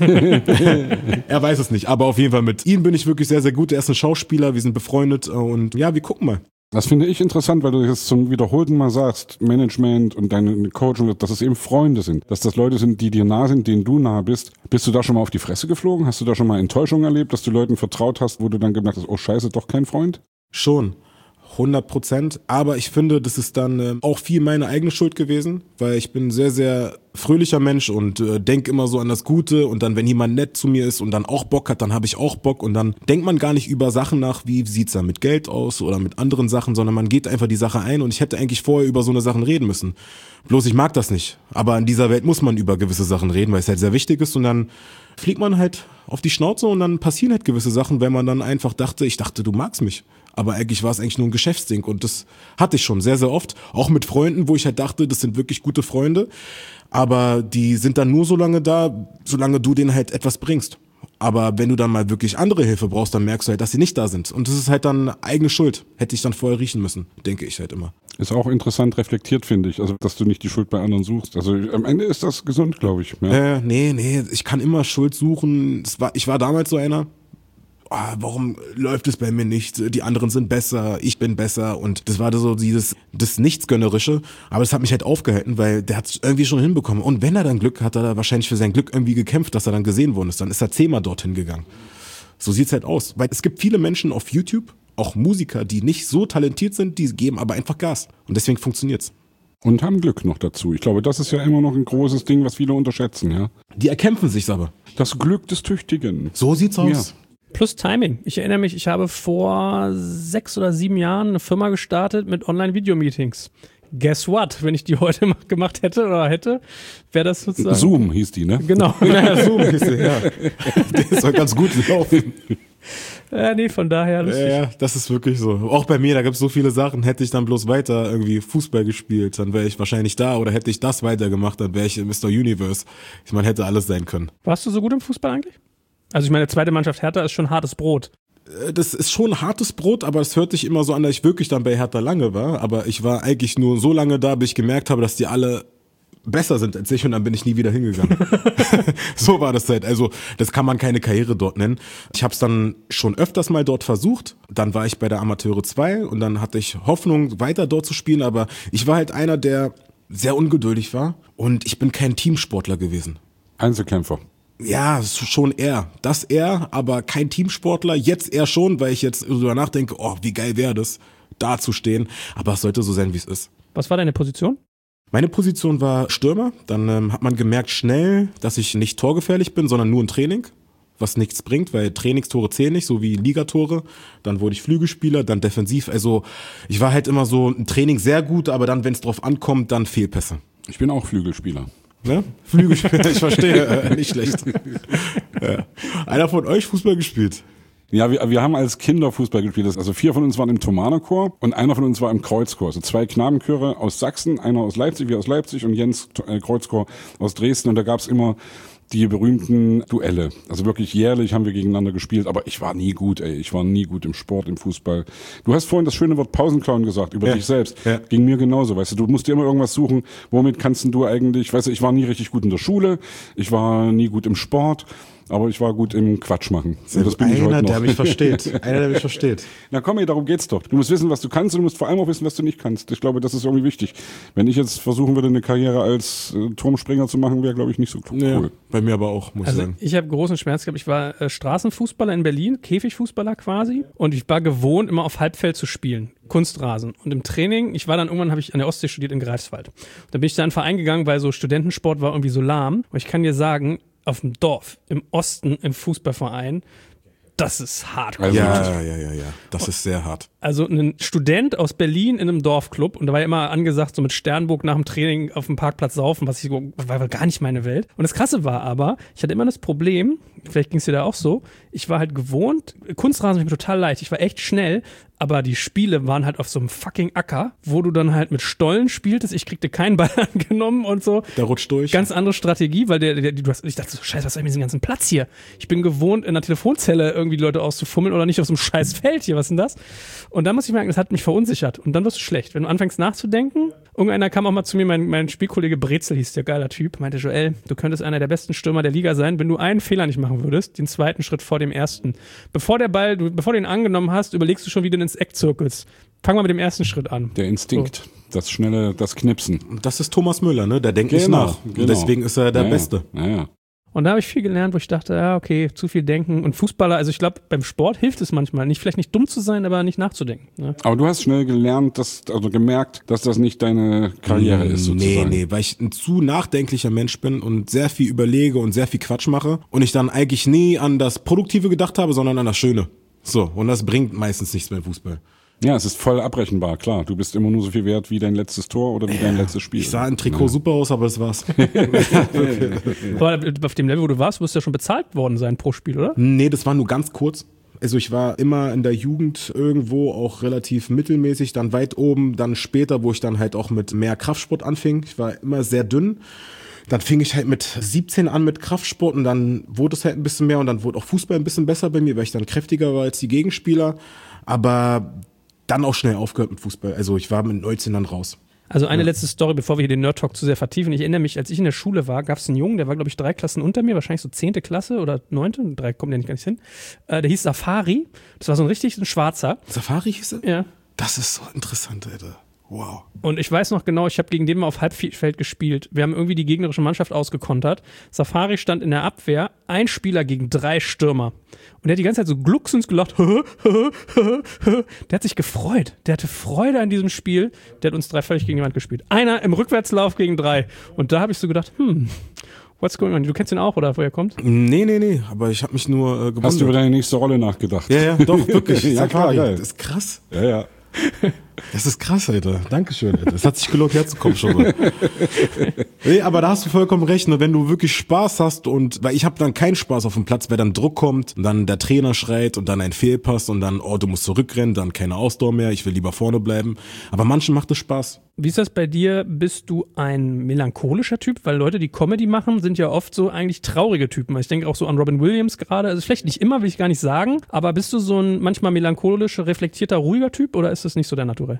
Er weiß es nicht, aber auf jeden Fall mit ihm bin ich wirklich sehr, sehr gut. Er ist ein Schauspieler, wir sind befreundet und ja, wir gucken mal. Das finde ich interessant, weil du jetzt zum wiederholten Mal sagst, Management und deine Coaching, dass es eben Freunde sind. Dass das Leute sind, die dir nah sind, denen du nah bist. Bist du da schon mal auf die Fresse geflogen? Hast du da schon mal Enttäuschung erlebt, dass du Leuten vertraut hast, wo du dann gemerkt hast, oh scheiße, doch kein Freund? Schon. hundert Prozent, aber ich finde, das ist dann äh, auch viel meine eigene Schuld gewesen, weil ich bin ein sehr, sehr fröhlicher Mensch und äh, denke immer so an das Gute und dann, wenn jemand nett zu mir ist und dann auch Bock hat, dann habe ich auch Bock und dann denkt man gar nicht über Sachen nach, wie sieht's da mit Geld aus oder mit anderen Sachen, sondern man geht einfach die Sache ein und ich hätte eigentlich vorher über so eine Sachen reden müssen. Bloß ich mag das nicht, aber in dieser Welt muss man über gewisse Sachen reden, weil es halt sehr wichtig ist und dann fliegt man halt auf die Schnauze und dann passieren halt gewisse Sachen, wenn man dann einfach dachte, ich dachte, du magst mich. Aber eigentlich war es eigentlich nur ein Geschäftsding und das hatte ich schon sehr, sehr oft. Auch mit Freunden, wo ich halt dachte, das sind wirklich gute Freunde. Aber die sind dann nur so lange da, solange du denen halt etwas bringst. Aber wenn du dann mal wirklich andere Hilfe brauchst, dann merkst du halt, dass sie nicht da sind. Und das ist halt dann eigene Schuld. Hätte ich dann vorher riechen müssen, denke ich halt immer. Ist auch interessant reflektiert, finde ich. Also, dass du nicht die Schuld bei anderen suchst. Also, am Ende ist das gesund, glaube ich. Ja. Äh, nee, nee, ich kann immer Schuld suchen. Es war, ich war damals so einer. Ah, warum läuft es bei mir nicht? Die anderen sind besser, ich bin besser und das war so dieses das Nichtsgönnerische, aber das hat mich halt aufgehalten, weil der hat es irgendwie schon hinbekommen und wenn er dann Glück hat, hat er wahrscheinlich für sein Glück irgendwie gekämpft, dass er dann gesehen worden ist, dann ist er zehnmal dorthin gegangen. So sieht's halt aus, weil es gibt viele Menschen auf YouTube, auch Musiker, die nicht so talentiert sind, die geben aber einfach Gas. Und deswegen funktioniert's. Und haben Glück noch dazu. Ich glaube, das ist ja immer noch ein großes Ding, was viele unterschätzen, ja. Die erkämpfen sich's aber. Das Glück des Tüchtigen. So sieht's aus. Ja. Plus Timing. Ich erinnere mich, ich habe vor sechs oder sieben Jahren eine Firma gestartet mit Online-Video-Meetings. Guess what? Wenn ich die heute mal gemacht hätte oder hätte, wäre das sozusagen... Zoom hieß die, ne? Genau. Ja, Zoom hieß die, ja. Der soll ganz gut laufen. Ja, nee, von daher lustig. Ja, ja, das ist wirklich so. Auch bei mir, da gibt's so viele Sachen. Hätte ich dann bloß weiter irgendwie Fußball gespielt, dann wäre ich wahrscheinlich da. Oder hätte ich das weitergemacht, dann wäre ich in Mister Universe. Ich meine, hätte alles sein können. Warst du so gut im Fußball eigentlich? Also ich meine, zweite Mannschaft Hertha ist schon hartes Brot. Das ist schon hartes Brot, aber es hört sich immer so an, dass ich wirklich dann bei Hertha lange war. Aber ich war eigentlich nur so lange da, bis ich gemerkt habe, dass die alle besser sind als ich und dann bin ich nie wieder hingegangen. So war das halt. Also das kann man keine Karriere dort nennen. Ich habe es dann schon öfters mal dort versucht. Dann war ich bei der Amateure zwei und dann hatte ich Hoffnung, weiter dort zu spielen. Aber ich war halt einer, der sehr ungeduldig war und ich bin kein Teamsportler gewesen. Einzelkämpfer. Ja, schon eher. Das eher, aber kein Teamsportler. Jetzt eher schon, weil ich jetzt darüber nachdenke, oh, wie geil wäre das, da zu stehen. Aber es sollte so sein, wie es ist. Was war deine Position? Meine Position war Stürmer. Dann ähm, hat man gemerkt schnell, dass ich nicht torgefährlich bin, sondern nur im Training, was nichts bringt, weil Trainingstore zählen nicht, so wie Ligatore. Dann wurde ich Flügelspieler, dann defensiv. Also ich war halt immer so im Training sehr gut, aber dann, wenn es drauf ankommt, dann Fehlpässe. Ich bin auch Flügelspieler. Ne? Flügelspieler, ich verstehe, äh, nicht schlecht. Ja. Einer von euch Fußball gespielt? Ja, wir, wir haben als Kinder Fußball gespielt. Also vier von uns waren im Thomanerchor und einer von uns war im Kreuzchor. Also zwei Knabenchöre aus Sachsen, einer aus Leipzig, wir aus Leipzig und Jens äh, Kreuzchor aus Dresden. Und da gab's immer die berühmten Duelle. Also wirklich jährlich haben wir gegeneinander gespielt, aber ich war nie gut, ey. Ich war nie gut im Sport, im Fußball. Du hast vorhin das schöne Wort Pausenclown gesagt, über ja. dich selbst. Ja. Ging mir genauso, weißt du. Du musst dir immer irgendwas suchen, womit kannst denn du eigentlich, weißt du, ich war nie richtig gut in der Schule, ich war nie gut im Sport, aber ich war gut im Quatsch machen. Und das bin Einer, ich heute noch. der mich versteht. Einer, der mich versteht. Na komm, ey, darum geht's doch. Du musst wissen, was du kannst und du musst vor allem auch wissen, was du nicht kannst. Ich glaube, das ist irgendwie wichtig. Wenn ich jetzt versuchen würde, eine Karriere als äh, Turmspringer zu machen, wäre, glaube ich, nicht so cool. Ja, bei mir aber auch, muss Also ich sagen. ich habe großen Schmerz gehabt. Ich war äh, Straßenfußballer in Berlin, Käfigfußballer quasi. Und ich war gewohnt, immer auf Halbfeld zu spielen. Kunstrasen. Und im Training, ich war dann irgendwann, habe ich an der Ostsee studiert in Greifswald. Und dann bin ich da in einen Verein gegangen, weil so Studentensport war irgendwie so lahm. Und ich kann dir sagen, auf dem Dorf, im Osten, im Fußballverein, das ist hart. Also, Ja, ja, ja, ja. Das ist sehr hart. Also ein Student aus Berlin in einem Dorfclub und da war ja immer angesagt, so mit Sternburg nach dem Training auf dem Parkplatz saufen, was ich so, war gar nicht meine Welt. Und das Krasse war aber, ich hatte immer das Problem, vielleicht ging es dir da auch so, ich war halt gewohnt, Kunstrasen war mir total leicht, ich war echt schnell, aber die Spiele waren halt auf so einem fucking Acker, wo du dann halt mit Stollen spieltest, ich kriegte keinen Ball angenommen und so. Der rutscht durch. Ganz andere Strategie, weil der, der, du hast, ich dachte so, scheiße, was soll ich mit diesem ganzen Platz hier? Ich bin gewohnt, in einer Telefonzelle irgendwie die Leute auszufummeln oder nicht auf so einem scheiß Feld hier, was ist denn das? Und dann muss ich merken, das hat mich verunsichert. Und dann wirst du schlecht. Wenn du anfängst nachzudenken, irgendeiner kam auch mal zu mir, mein, mein Spielkollege Brezel hieß der, geiler Typ, meinte, Joel, du könntest einer der besten Stürmer der Liga sein, wenn du einen Fehler nicht machen würdest, den zweiten Schritt vor dem ersten. Bevor der Ball, du, bevor du ihn angenommen hast, überlegst du schon, wie du ins Eck zirkelst. Fang mal mit dem ersten Schritt an. Der Instinkt, das schnelle, das Knipsen. Das ist Thomas Müller, ne? Der denkt nicht Genau, nach. genau. Und deswegen ist er der Ja, Beste. Ja, ja. Und da habe ich viel gelernt, wo ich dachte, ja, okay, zu viel denken. Und Fußballer, also ich glaube, beim Sport hilft es manchmal, nicht vielleicht nicht dumm zu sein, aber nicht nachzudenken. Ne? Aber du hast schnell gelernt, dass, also gemerkt, dass das nicht deine Karriere ist, sozusagen. Nee, nee, weil ich ein zu nachdenklicher Mensch bin und sehr viel überlege und sehr viel Quatsch mache und ich dann eigentlich nie an das Produktive gedacht habe, sondern an das Schöne. So, und das bringt meistens nichts beim Fußball. Ja, es ist voll abrechenbar, klar. Du bist immer nur so viel wert wie dein letztes Tor oder wie dein letztes Spiel. Ich sah im Trikot super aus, aber das war's. Aber auf dem Level, wo du warst, musst du ja schon bezahlt worden sein pro Spiel, oder? Nee, das war nur ganz kurz. Also ich war immer in der Jugend irgendwo auch relativ mittelmäßig, dann weit oben, dann später, wo ich dann halt auch mit mehr Kraftsport anfing. Ich war immer sehr dünn. Dann fing ich halt mit siebzehn an mit Kraftsport und dann wurde es halt ein bisschen mehr und dann wurde auch Fußball ein bisschen besser bei mir, weil ich dann kräftiger war als die Gegenspieler. Aber dann auch schnell aufgehört mit Fußball. Also ich war mit neunzehn dann raus. Also eine Ja. letzte Story, bevor wir hier den Nerd Talk zu sehr vertiefen. Ich erinnere mich, als ich in der Schule war, gab es einen Jungen, der war, glaube ich, drei Klassen unter mir, wahrscheinlich so zehnte Klasse oder neunte, drei kommt der nicht gar nicht hin. Äh, der hieß Safari. Das war so ein richtig ein Schwarzer. Safari hieß er? Ja. Das ist so interessant, Alter. Wow. Und ich weiß noch genau, ich habe gegen den mal auf Halbfeld gespielt. Wir haben irgendwie die gegnerische Mannschaft ausgekontert. Safari stand in der Abwehr, ein Spieler gegen drei Stürmer. Und der hat die ganze Zeit so glucksens gelacht. Der hat sich gefreut. Der hatte Freude an diesem Spiel. Der hat uns drei völlig gegen die Wand gespielt. Einer im Rückwärtslauf gegen drei. Und da habe ich so gedacht, hm, what's going on? Du kennst ihn auch, oder woher er kommt? Nee, nee, nee. Aber ich habe mich nur äh, gewundert. Hast du über deine nächste Rolle nachgedacht? Ja, ja, doch, wirklich. Ja, klar, geil. Das ist krass. Ja, ja. Das ist krass, Alter. Dankeschön, Alter. Es hat sich gelohnt, herzukommen schon mal. Nee, aber da hast du vollkommen recht. Und wenn du wirklich Spaß hast und, weil ich habe dann keinen Spaß auf dem Platz, weil dann Druck kommt und dann der Trainer schreit und dann ein Fehlpass und dann, oh, du musst zurückrennen, dann keine Ausdauer mehr, ich will lieber vorne bleiben. Aber manchen macht es Spaß. Wie ist das bei dir? Bist du ein melancholischer Typ? Weil Leute, die Comedy machen, sind ja oft so eigentlich traurige Typen. Ich denke auch so an Robin Williams gerade. Also vielleicht nicht immer, will ich gar nicht sagen. Aber bist du so ein manchmal melancholischer, reflektierter, ruhiger Typ oder ist das nicht so der Naturell?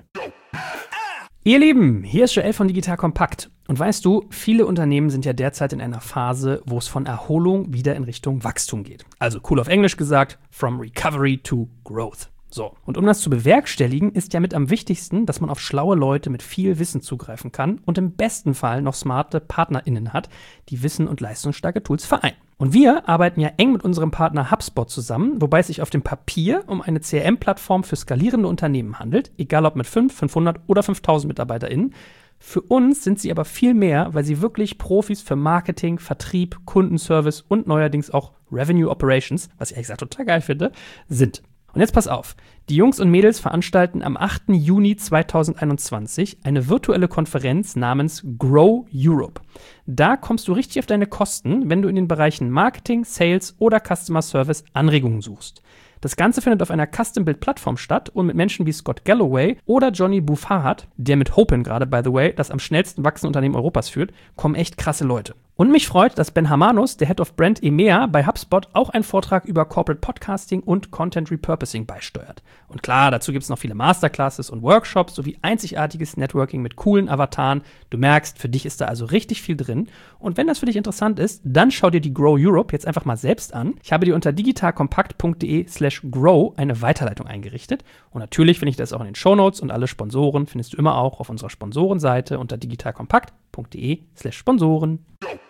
Ihr Lieben, hier ist Joel von Digital Kompakt. Und weißt du, viele Unternehmen sind ja derzeit in einer Phase, wo es von Erholung wieder in Richtung Wachstum geht. Also cool auf Englisch gesagt, from recovery to growth. So, und um das zu bewerkstelligen, ist ja mit am wichtigsten, dass man auf schlaue Leute mit viel Wissen zugreifen kann und im besten Fall noch smarte PartnerInnen hat, die Wissen und leistungsstarke Tools vereinen. Und wir arbeiten ja eng mit unserem Partner HubSpot zusammen, wobei es sich auf dem Papier um eine C R M-Plattform für skalierende Unternehmen handelt, egal ob mit fünf, fünfhundert oder fünftausend MitarbeiterInnen. Für uns sind sie aber viel mehr, weil sie wirklich Profis für Marketing, Vertrieb, Kundenservice und neuerdings auch Revenue Operations, was ich ehrlich gesagt total geil finde, sind. Und jetzt pass auf, die Jungs und Mädels veranstalten am achten Juni zweitausendeinundzwanzig eine virtuelle Konferenz namens Grow Europe. Da kommst du richtig auf deine Kosten, wenn du in den Bereichen Marketing, Sales oder Customer Service Anregungen suchst. Das Ganze findet auf einer Custom-Build-Plattform statt und mit Menschen wie Scott Galloway oder Johnny Buffard, der mit Hopin gerade, by the way, das am schnellsten wachsende Unternehmen Europas führt, kommen echt krasse Leute. Und mich freut, dass Ben Hamanos, der Head of Brand E M E A bei HubSpot, auch einen Vortrag über Corporate Podcasting und Content Repurposing beisteuert. Und klar, dazu gibt es noch viele Masterclasses und Workshops sowie einzigartiges Networking mit coolen Avataren. Du merkst, für dich ist da also richtig viel drin. Und wenn das für dich interessant ist, dann schau dir die Grow Europe jetzt einfach mal selbst an. Ich habe dir unter digitalkompakt.de slash grow eine Weiterleitung eingerichtet. Und natürlich finde ich das auch in den Shownotes und alle Sponsoren findest du immer auch auf unserer Sponsorenseite unter digitalkompakt.de slash Sponsoren.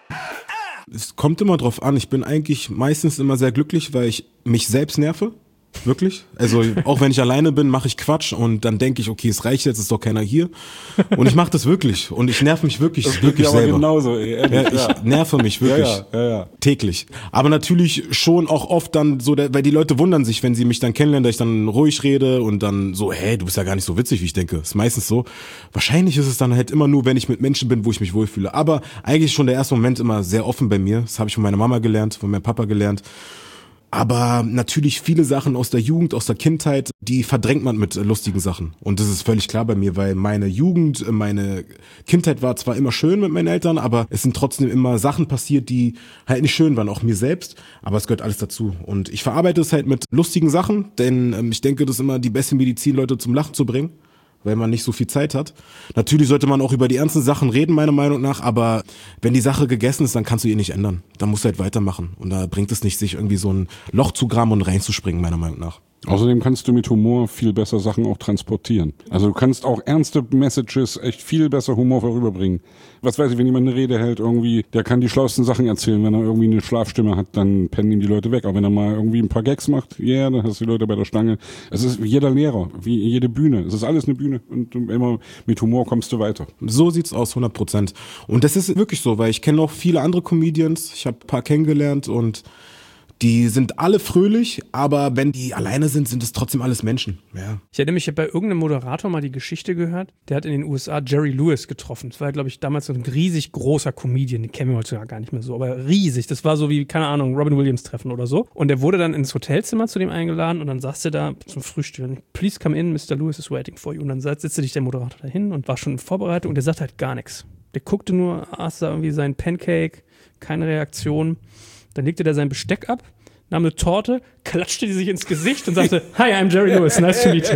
Es kommt immer drauf an. Ich bin eigentlich meistens immer sehr glücklich, weil ich mich selbst nerve. Wirklich. Also auch wenn ich alleine bin, mache ich Quatsch und dann denke ich, okay, es reicht jetzt, ist doch keiner hier. Und ich mache das wirklich. Und ich nerv mich wirklich, das wirklich aber selber. Genauso, ey, ehrlich, ja, ich ja. nerve mich wirklich ja, ja, ja, ja. täglich. Aber natürlich schon auch oft dann so, weil die Leute wundern sich, wenn sie mich dann kennenlernen, dass ich dann ruhig rede und dann so, hey, du bist ja gar nicht so witzig, wie ich denke. Das ist meistens so. Wahrscheinlich ist es dann halt immer nur, wenn ich mit Menschen bin, wo ich mich wohlfühle. Aber eigentlich schon der erste Moment immer sehr offen bei mir. Das habe ich von meiner Mama gelernt, von meinem Papa gelernt. Aber natürlich viele Sachen aus der Jugend, aus der Kindheit, die verdrängt man mit lustigen Sachen. Und das ist völlig klar bei mir, weil meine Jugend, meine Kindheit war zwar immer schön mit meinen Eltern, aber es sind trotzdem immer Sachen passiert, die halt nicht schön waren, auch mir selbst. Aber es gehört alles dazu. Und ich verarbeite es halt mit lustigen Sachen, denn ähm, ich denke, das ist immer die beste Medizin, Leute zum Lachen zu bringen, weil man nicht so viel Zeit hat. Natürlich sollte man auch über die ernsten Sachen reden, meiner Meinung nach, aber wenn die Sache gegessen ist, dann kannst du ihn nicht ändern. Dann musst du halt weitermachen. Und da bringt es nicht, sich irgendwie so ein Loch zu graben und reinzuspringen, meiner Meinung nach. Außerdem kannst du mit Humor viel besser Sachen auch transportieren. Also du kannst auch ernste Messages echt viel besser humorvoll rüberbringen. Was weiß ich, wenn jemand eine Rede hält irgendwie, der kann die schlauesten Sachen erzählen. Wenn er irgendwie eine Schlafstimme hat, dann pennen ihm die Leute weg. Aber wenn er mal irgendwie ein paar Gags macht, ja, yeah, dann hast du die Leute bei der Stange. Es ist wie jeder Lehrer, wie jede Bühne. Es ist alles eine Bühne und immer mit Humor kommst du weiter. So sieht's aus, hundert Prozent. Und das ist wirklich so, weil ich kenne auch viele andere Comedians. Ich habe ein paar kennengelernt und die sind alle fröhlich, aber wenn die alleine sind, sind es trotzdem alles Menschen. Ja. Ich erinnere mich, ich habe bei irgendeinem Moderator mal die Geschichte gehört, der hat in den U S A Jerry Lewis getroffen. Das war, glaube ich, damals so ein riesig großer Comedian, den kennen wir heutzutage gar nicht mehr so, aber riesig. Das war so wie, keine Ahnung, Robin Williams treffen oder so. Und der wurde dann ins Hotelzimmer zu dem eingeladen und dann saß er da zum Frühstück. Please come in, Mister Lewis is waiting for you. Und dann setzte sich der Moderator da hin und war schon in Vorbereitung und der sagte halt gar nichts. Der guckte nur, aß da irgendwie seinen Pancake, keine Reaktion. Dann legte der sein Besteck ab, nahm eine Torte, klatschte die sich ins Gesicht und sagte, hi, I'm Jerry Lewis, nice to meet you.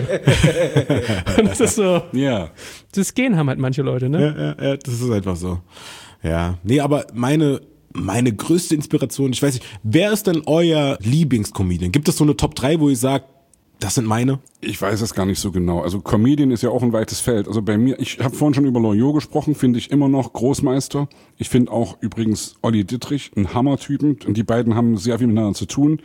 Und das ist so, ja. Das Gehen haben halt manche Leute, ne? Ja, ja, ja, das ist einfach so. Ja, nee, aber meine, meine größte Inspiration, ich weiß nicht, wer ist denn euer Lieblingscomedian? Gibt es so eine Top drei, wo ihr sagt, Das sind meine. Ich weiß es gar nicht so genau. Also Comedian ist ja auch ein weites Feld. Also bei mir, ich habe vorhin schon über Loriot gesprochen, finde ich immer noch Großmeister. Ich finde auch übrigens Olli Dittrich ein Hammertypen und die beiden haben sehr viel miteinander zu tun.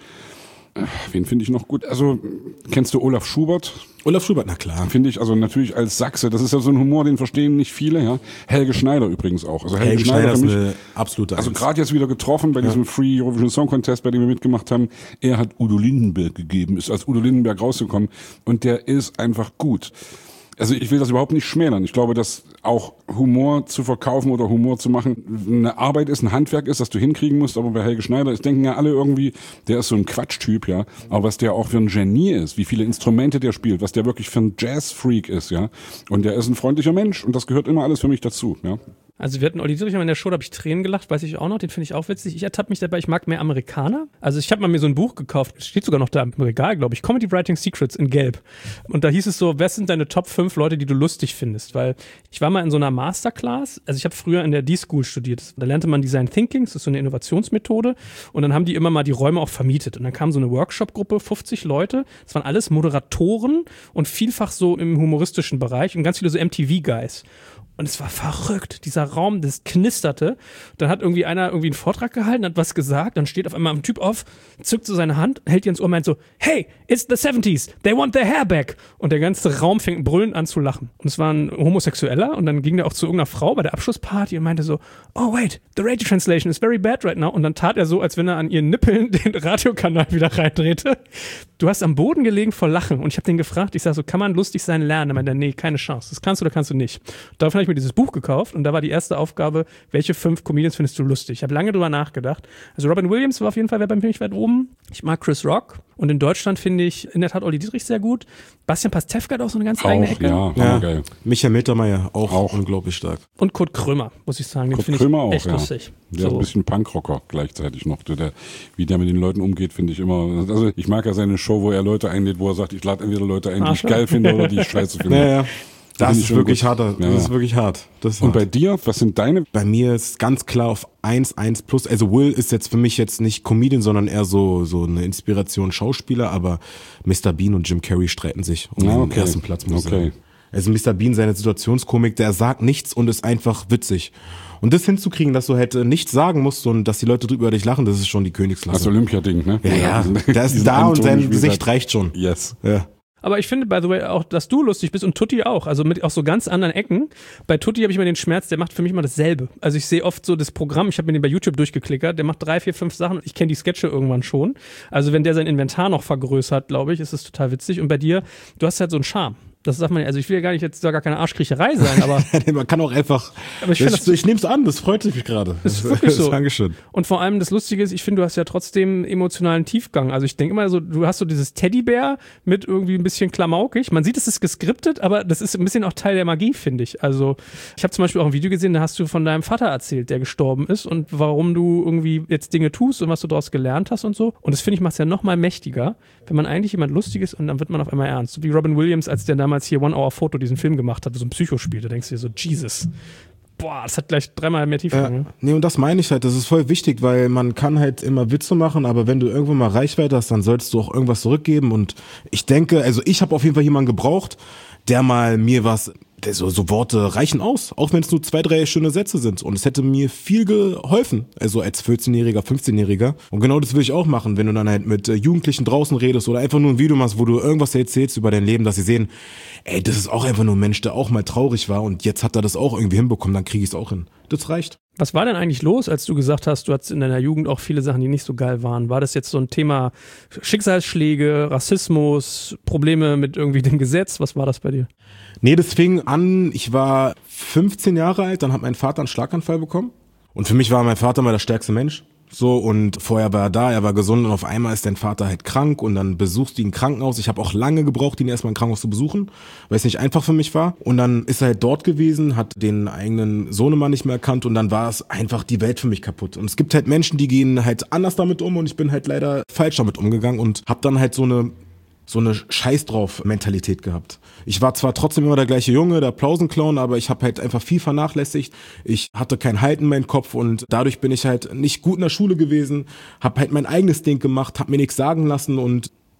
Wen finde ich noch gut? Also, kennst du Olaf Schubert? Olaf Schubert, na klar. Finde ich, also natürlich als Sachse, das ist ja so ein Humor, den verstehen nicht viele, ja. Helge Schneider übrigens auch. Also Helge, Helge Schneider, Schneider ist für mich, eine absolute also Eins. gerade jetzt wieder getroffen bei diesem ja. Free Eurovision Song Contest, bei dem wir mitgemacht haben. Er hat Udo Lindenberg gegeben, ist als Udo Lindenberg rausgekommen und der ist einfach gut. Also ich will das überhaupt nicht schmälern. Ich glaube, dass auch Humor zu verkaufen oder Humor zu machen eine Arbeit ist, ein Handwerk ist, das du hinkriegen musst. Aber bei Helge Schneider, es denken ja alle irgendwie, der ist so ein Quatschtyp, ja. Aber was der auch für ein Genie ist, wie viele Instrumente der spielt, was der wirklich für ein Jazzfreak ist, ja. Und der ist ein freundlicher Mensch und das gehört immer alles für mich dazu, ja. Also wir hatten Olli Dittrich in der Show, da habe ich Tränen gelacht, weiß ich auch noch, den finde ich auch witzig. Ich ertappe mich dabei, ich mag mehr Amerikaner. Also ich habe mal mir so ein Buch gekauft, steht sogar noch da im Regal, glaube ich, Comedy Writing Secrets in Gelb. Und da hieß es so, wer sind deine Top fünf Leute, die du lustig findest? Weil ich war mal in so einer Masterclass, also ich habe früher in der D-School studiert, da lernte man Design Thinking, das ist so eine Innovationsmethode und dann haben die immer mal die Räume auch vermietet. Und dann kam so eine Workshop-Gruppe, fünfzig Leute, das waren alles Moderatoren und vielfach so im humoristischen Bereich und ganz viele so M T V-Guys. Und es war verrückt, dieser Raum, das knisterte. Dann hat irgendwie einer irgendwie einen Vortrag gehalten, hat was gesagt, dann steht auf einmal ein Typ auf, zückt so seine Hand, hält ihr ins Ohr und meint so, hey, it's the seventies, they want their hair back. Und der ganze Raum fängt brüllend an zu lachen. Und es war ein Homosexueller und dann ging der auch zu irgendeiner Frau bei der Abschlussparty und meinte so, oh wait, the radio translation is very bad right now. Und dann tat er so, als wenn er an ihren Nippeln den Radiokanal wieder reindrehte. Du hast am Boden gelegen vor Lachen. Und ich habe den gefragt, ich sag so, kann man lustig sein lernen? Er meinte, nee, keine Chance. Das kannst du oder kannst du nicht. Daraufhin habe ich mir dieses Buch gekauft und da war die erste Aufgabe, welche fünf Comedians findest du lustig? Ich habe lange drüber nachgedacht. Also Robin Williams war auf jeden Fall wer bei mir weit oben. Ich mag Chris Rock und in Deutschland finde ich in der Tat Olli Dittrich sehr gut. Bastian Pastewka hat auch so eine ganz auch, eigene Ecke. Ja, Ja. geil. Michael Mittermeier, auch, Auch. unglaublich stark. Und Kurt Krömer, muss ich sagen. Den Kurt finde Krömer ich auch, echt ja. lustig. Der ist ein bisschen Punkrocker gleichzeitig noch. Der, der, wie der mit den Leuten umgeht, finde ich immer. Also ich mag ja seine Show, wo er Leute einlädt, wo er sagt, ich lade entweder Leute ein, die ich geil finde oder die ich scheiße finde. Ja, ja. Das Finde ich ist schon wirklich gut. hart. Das Ja, ist ja. wirklich hart. Das ist Und hart. bei dir, was sind deine? Bei mir ist ganz klar auf eins, eins plus. Also Will ist jetzt für mich jetzt nicht Comedian, sondern eher so, so eine Inspiration Schauspieler, aber Mister Bean und Jim Carrey streiten sich um Ah, den okay. ersten Platz, muss ich Okay. sagen. Also Mister Bean, seine Situationskomik, der sagt nichts und ist einfach witzig. Und das hinzukriegen, dass du halt äh, nichts sagen musst und dass die Leute drüber über dich lachen, das ist schon die Königsklasse. Das Olympia-Ding, ne? ja, ja, Diesen- der ist diesen da und Anton sein gespielt Gesicht hat. reicht schon. Yes. Ja. Aber ich finde, by the way, auch, dass du lustig bist und Tutti auch. Also mit auch so ganz anderen Ecken. Bei Tutti habe ich immer den Schmerz, der macht für mich immer dasselbe. Also ich sehe oft so das Programm, ich habe mir den bei YouTube durchgeklickert, der macht drei, vier, fünf Sachen und ich kenne die Sketche irgendwann schon. Also wenn der sein Inventar noch vergrößert, glaube ich, ist es total witzig. Und bei dir, du hast halt so einen Charme. Das sagt man ja, also ich will ja gar nicht jetzt da gar keine Arschkriecherei sein, aber Man kann auch einfach. Aber ich ich find das- ich nehme es an, das freut mich gerade. Das ist wirklich so. Dankeschön. und vor allem das Lustige ist, ich finde, du hast ja trotzdem emotionalen Tiefgang. Also ich denke immer so, du hast so dieses Teddybär mit irgendwie ein bisschen klamaukig. Man sieht, es ist geskriptet, aber das ist ein bisschen auch Teil der Magie, finde ich. Also ich habe zum Beispiel auch ein Video gesehen, da hast du von deinem Vater erzählt, der gestorben ist und warum du irgendwie jetzt Dinge tust und was du daraus gelernt hast und so. Und das finde ich macht es ja noch mal mächtiger, wenn man eigentlich jemand lustig ist und dann wird man auf einmal ernst. So wie Robin Williams, als der damals hier One Hour Photo diesen Film gemacht hat, so ein Psychospiel, da denkst du dir so, Jesus, boah, das hat gleich dreimal mehr Tiefgang. Ja, ne? nee, und das meine ich halt, das ist voll wichtig, weil man kann halt immer Witze machen, aber wenn du irgendwo mal Reichweite hast, dann solltest du auch irgendwas zurückgeben und ich denke, also ich habe auf jeden Fall jemanden gebraucht, der mal mir was, der so, so Worte reichen aus, auch wenn es nur zwei, drei schöne Sätze sind und es hätte mir viel geholfen, also als vierzehnjähriger, fünfzehnjähriger und genau das will ich auch machen, wenn du dann halt mit äh, Jugendlichen draußen redest oder einfach nur ein Video machst, wo du irgendwas erzählst über dein Leben, dass sie sehen, ey, das ist auch einfach nur ein Mensch, der auch mal traurig war und jetzt hat er das auch irgendwie hinbekommen, dann kriege ich es auch hin. Das reicht. Was war denn eigentlich los, als du gesagt hast, du hattest in deiner Jugend auch viele Sachen, die nicht so geil waren? War das jetzt so ein Thema Schicksalsschläge, Rassismus, Probleme mit irgendwie dem Gesetz? Was war das bei dir? Nee, das fing an, ich war fünfzehn Jahre alt, dann hat mein Vater einen Schlaganfall bekommen. Und für mich war mein Vater mal der stärkste Mensch. So, und vorher war er da, er war gesund und auf einmal ist dein Vater halt krank und dann besuchst du ihn im Krankenhaus. Ich habe auch lange gebraucht, ihn erstmal im Krankenhaus zu besuchen, weil es nicht einfach für mich war. Und dann ist er halt dort gewesen, hat den eigenen Sohnemann nicht mehr erkannt und dann war es einfach die Welt für mich kaputt. Und es gibt halt Menschen, die gehen halt anders damit um und ich bin halt leider falsch damit umgegangen und habe dann halt so eine so eine Scheiß drauf Mentalität gehabt. Ich war zwar trotzdem immer der gleiche Junge, der Applausenclown, aber ich habe halt einfach viel vernachlässigt. Ich hatte kein Halt in meinem Kopf und dadurch bin ich halt nicht gut in der Schule gewesen, habe halt mein eigenes Ding gemacht, habe mir nichts sagen lassen und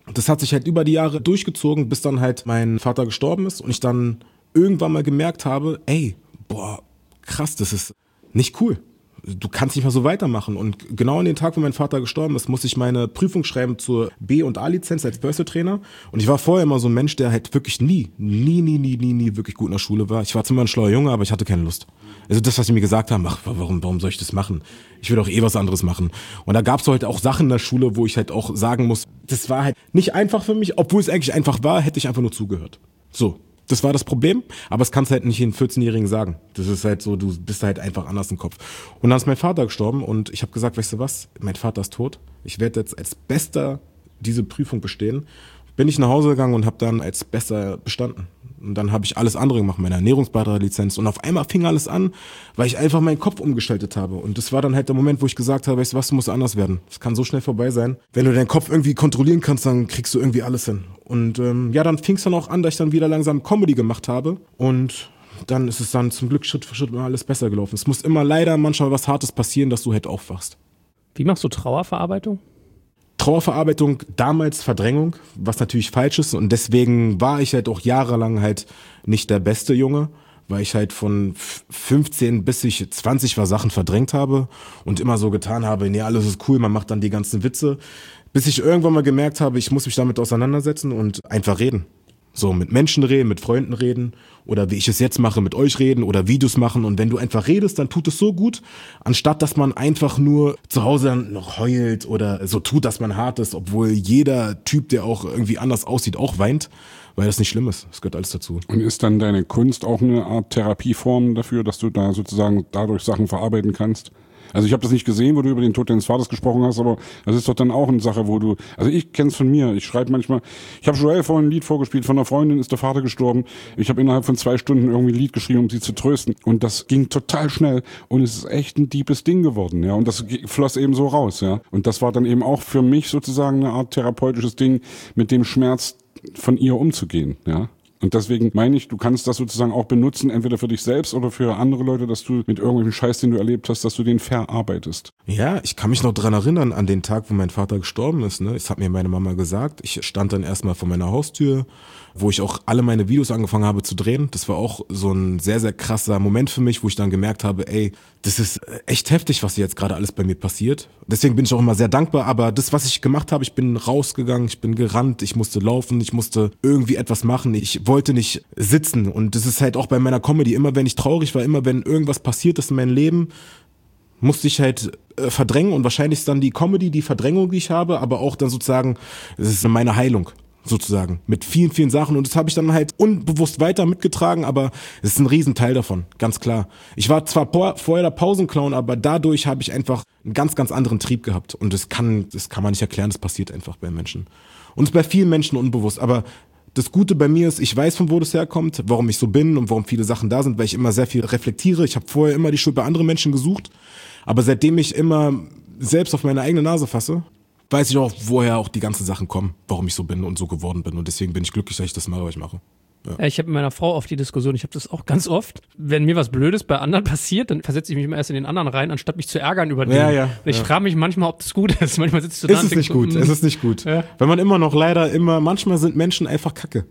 Das hat sich halt über die Jahre durchgezogen, bis dann halt mein Vater gestorben ist und ich dann irgendwann mal gemerkt habe, ey, boah, krass, das ist nicht cool. Du kannst nicht mal so weitermachen. Und genau an den Tag, wo mein Vater gestorben ist, musste ich meine Prüfung schreiben zur B- und A-Lizenz als Personal Trainer. Und ich war vorher immer so ein Mensch, der halt wirklich nie, nie, nie, nie, nie, nie wirklich gut in der Schule war. Ich war zwar immer ein schlauer Junge, aber ich hatte keine Lust. Also das, was sie mir gesagt haben, ach, warum, warum soll ich das machen? Ich will doch eh was anderes machen. Und da gab es halt auch Sachen in der Schule, wo ich halt auch sagen muss, das war halt nicht einfach für mich, obwohl es eigentlich einfach war, hätte ich einfach nur zugehört. So. Das war das Problem, aber das kannst du halt nicht den vierzehnjährigen sagen. Das ist halt so, du bist halt einfach anders im Kopf. Und dann ist mein Vater gestorben und ich habe gesagt, weißt du was, mein Vater ist tot. Ich werde jetzt als Bester diese Prüfung bestehen. Bin ich nach Hause gegangen und habe dann als Bester bestanden. Und dann habe ich alles andere gemacht, meine Ernährungsberaterlizenz. Und auf einmal fing alles an, weil ich einfach meinen Kopf umgestaltet habe. Und das war dann halt der Moment, wo ich gesagt habe, weißt du was, du musst anders werden. Das kann so schnell vorbei sein. Wenn du deinen Kopf irgendwie kontrollieren kannst, dann kriegst du irgendwie alles hin. Und ähm, ja, dann fing es dann auch an, dass ich dann wieder langsam Comedy gemacht habe. Und dann ist es dann zum Glück Schritt für Schritt immer alles besser gelaufen. Es muss immer leider manchmal was Hartes passieren, dass du halt aufwachst. Wie machst du Trauerverarbeitung? Trauerverarbeitung, damals Verdrängung, was natürlich falsch ist. Und deswegen war ich halt auch jahrelang halt nicht der beste Junge, weil ich halt von fünfzehn bis ich zwanzig war Sachen verdrängt habe und immer so getan habe, nee, alles ist cool, man macht dann die ganzen Witze. Bis ich irgendwann mal gemerkt habe, ich muss mich damit auseinandersetzen und einfach reden. So mit Menschen reden, mit Freunden reden oder wie ich es jetzt mache, mit euch reden oder Videos machen. Und wenn du einfach redest, dann tut es so gut, anstatt dass man einfach nur zu Hause dann noch heult oder so tut, dass man hart ist, obwohl jeder Typ, der auch irgendwie anders aussieht, auch weint, weil das nicht schlimm ist. Das gehört alles dazu. Und ist dann deine Kunst auch eine Art Therapieform dafür, dass du da sozusagen dadurch Sachen verarbeiten kannst? Also ich habe das nicht gesehen, wo du über den Tod deines Vaters gesprochen hast, aber das ist doch dann auch eine Sache, wo du, also ich kenn's von mir, ich schreibe manchmal, ich habe Joel vorhin ein Lied vorgespielt, von einer Freundin ist der Vater gestorben, ich habe innerhalb von zwei Stunden irgendwie ein Lied geschrieben, um sie zu trösten und das ging total schnell und es ist echt ein deepes Ding geworden, ja, und das floss eben so raus, ja, und das war dann eben auch für mich sozusagen eine Art therapeutisches Ding, mit dem Schmerz von ihr umzugehen, ja. Und deswegen meine ich, du kannst das sozusagen auch benutzen, entweder für dich selbst oder für andere Leute, dass du mit irgendwelchen Scheiß, den du erlebt hast, dass du den verarbeitest. Ja, ich kann mich noch dran erinnern, an den Tag, wo mein Vater gestorben ist. Ne? Das hat mir meine Mama gesagt. Ich stand dann erstmal vor meiner Haustür, wo ich auch alle meine Videos angefangen habe zu drehen. Das war auch so ein sehr, sehr krasser Moment für mich, wo ich dann gemerkt habe, ey, das ist echt heftig, was jetzt gerade alles bei mir passiert. Deswegen bin ich auch immer sehr dankbar, aber das, was ich gemacht habe, ich bin rausgegangen, ich bin gerannt, ich musste laufen, ich musste irgendwie etwas machen, ich wollte nicht sitzen und das ist halt auch bei meiner Comedy, immer wenn ich traurig war, immer wenn irgendwas passiert ist in meinem Leben, musste ich halt äh, verdrängen und wahrscheinlich ist dann die Comedy, die Verdrängung, die ich habe, aber auch dann sozusagen, es ist meine Heilung. Sozusagen, mit vielen, vielen Sachen und das habe ich dann halt unbewusst weiter mitgetragen, aber es ist ein Riesenteil davon, ganz klar. Ich war zwar por- vorher der Pausenclown, aber dadurch habe ich einfach einen ganz, ganz anderen Trieb gehabt und das kann, das kann man nicht erklären, das passiert einfach bei Menschen. Und es ist bei vielen Menschen unbewusst, aber das Gute bei mir ist, ich weiß, von wo das herkommt, warum ich so bin und warum viele Sachen da sind, weil ich immer sehr viel reflektiere. Ich habe vorher immer die Schuld bei anderen Menschen gesucht, aber seitdem ich immer selbst auf meine eigene Nase fasse, weiß ich auch, woher auch die ganzen Sachen kommen, warum ich so bin und so geworden bin. Und deswegen bin ich glücklich, dass ich das mache, was ich mache. Ja. Ich habe mit meiner Frau oft die Diskussion, ich habe das auch ganz oft, wenn mir was Blödes bei anderen passiert, dann versetze ich mich immer erst in den anderen rein, anstatt mich zu ärgern über den. Ja, ja, ich ja. frage mich manchmal, ob das gut ist. Manchmal sitzt du da ist es nicht so, gut, mm, es ist nicht gut. Ja. Wenn man immer noch leider immer, manchmal sind Menschen einfach Kacke.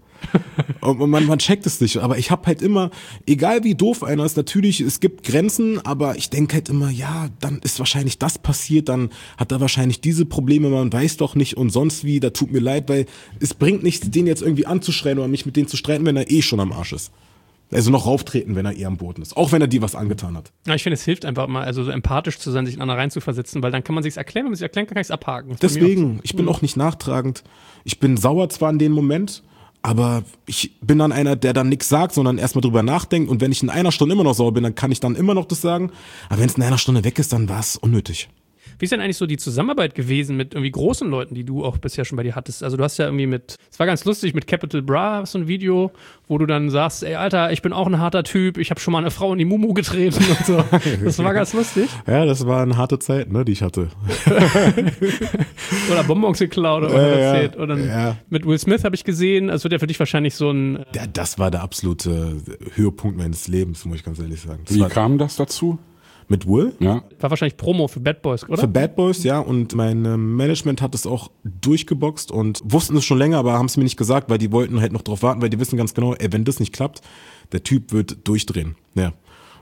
Und man, man checkt es nicht, aber ich habe halt immer, egal wie doof einer ist, natürlich, es gibt Grenzen, aber ich denke halt immer, ja, dann ist wahrscheinlich das passiert, dann hat er wahrscheinlich diese Probleme, man weiß doch nicht und sonst wie, da tut mir leid, weil es bringt nichts, den jetzt irgendwie anzuschreien oder mich mit denen zu streiten, wenn er eh schon am Arsch ist. Also noch rauftreten, wenn er eh am Boden ist, auch wenn er dir was angetan hat. Ja, ich finde, es hilft einfach mal, also so empathisch zu sein, sich in andere reinzuversetzen, weil dann kann man sich's erklären, wenn man sich erklären kann, kann ich es abhaken. Deswegen, ich bin auch nicht nachtragend, ich bin sauer zwar in dem Moment, aber ich bin dann einer, der dann nichts sagt, sondern erstmal drüber nachdenkt. Und wenn ich in einer Stunde immer noch sauer bin, dann kann ich dann immer noch das sagen. Aber wenn es in einer Stunde weg ist, dann war es unnötig. Wie ist denn eigentlich so die Zusammenarbeit gewesen mit irgendwie großen Leuten, die du auch bisher schon bei dir hattest? Also du hast ja irgendwie mit, es war ganz lustig, mit Capital Bra so ein Video, wo du dann sagst, ey Alter, ich bin auch ein harter Typ, ich habe schon mal eine Frau in die Mumu getreten und so. Das war ganz lustig. Ja, das war eine harte Zeit, ne, die ich hatte. Oder Bonbons geklaut oder was äh, erzählt. Oder ja. Mit Will Smith habe ich gesehen, das wird ja für dich wahrscheinlich so ein... Ja, das war der absolute Höhepunkt meines Lebens, muss ich ganz ehrlich sagen. Das Wie war, kam das dazu? Mit Will? Ja. War wahrscheinlich Promo für Bad Boys, oder? Für Bad Boys, ja. Und mein ähm, Management hat es auch durchgeboxt und wussten es schon länger, aber haben es mir nicht gesagt, weil die wollten halt noch drauf warten, weil die wissen ganz genau, ey, wenn das nicht klappt, der Typ wird durchdrehen. Ja.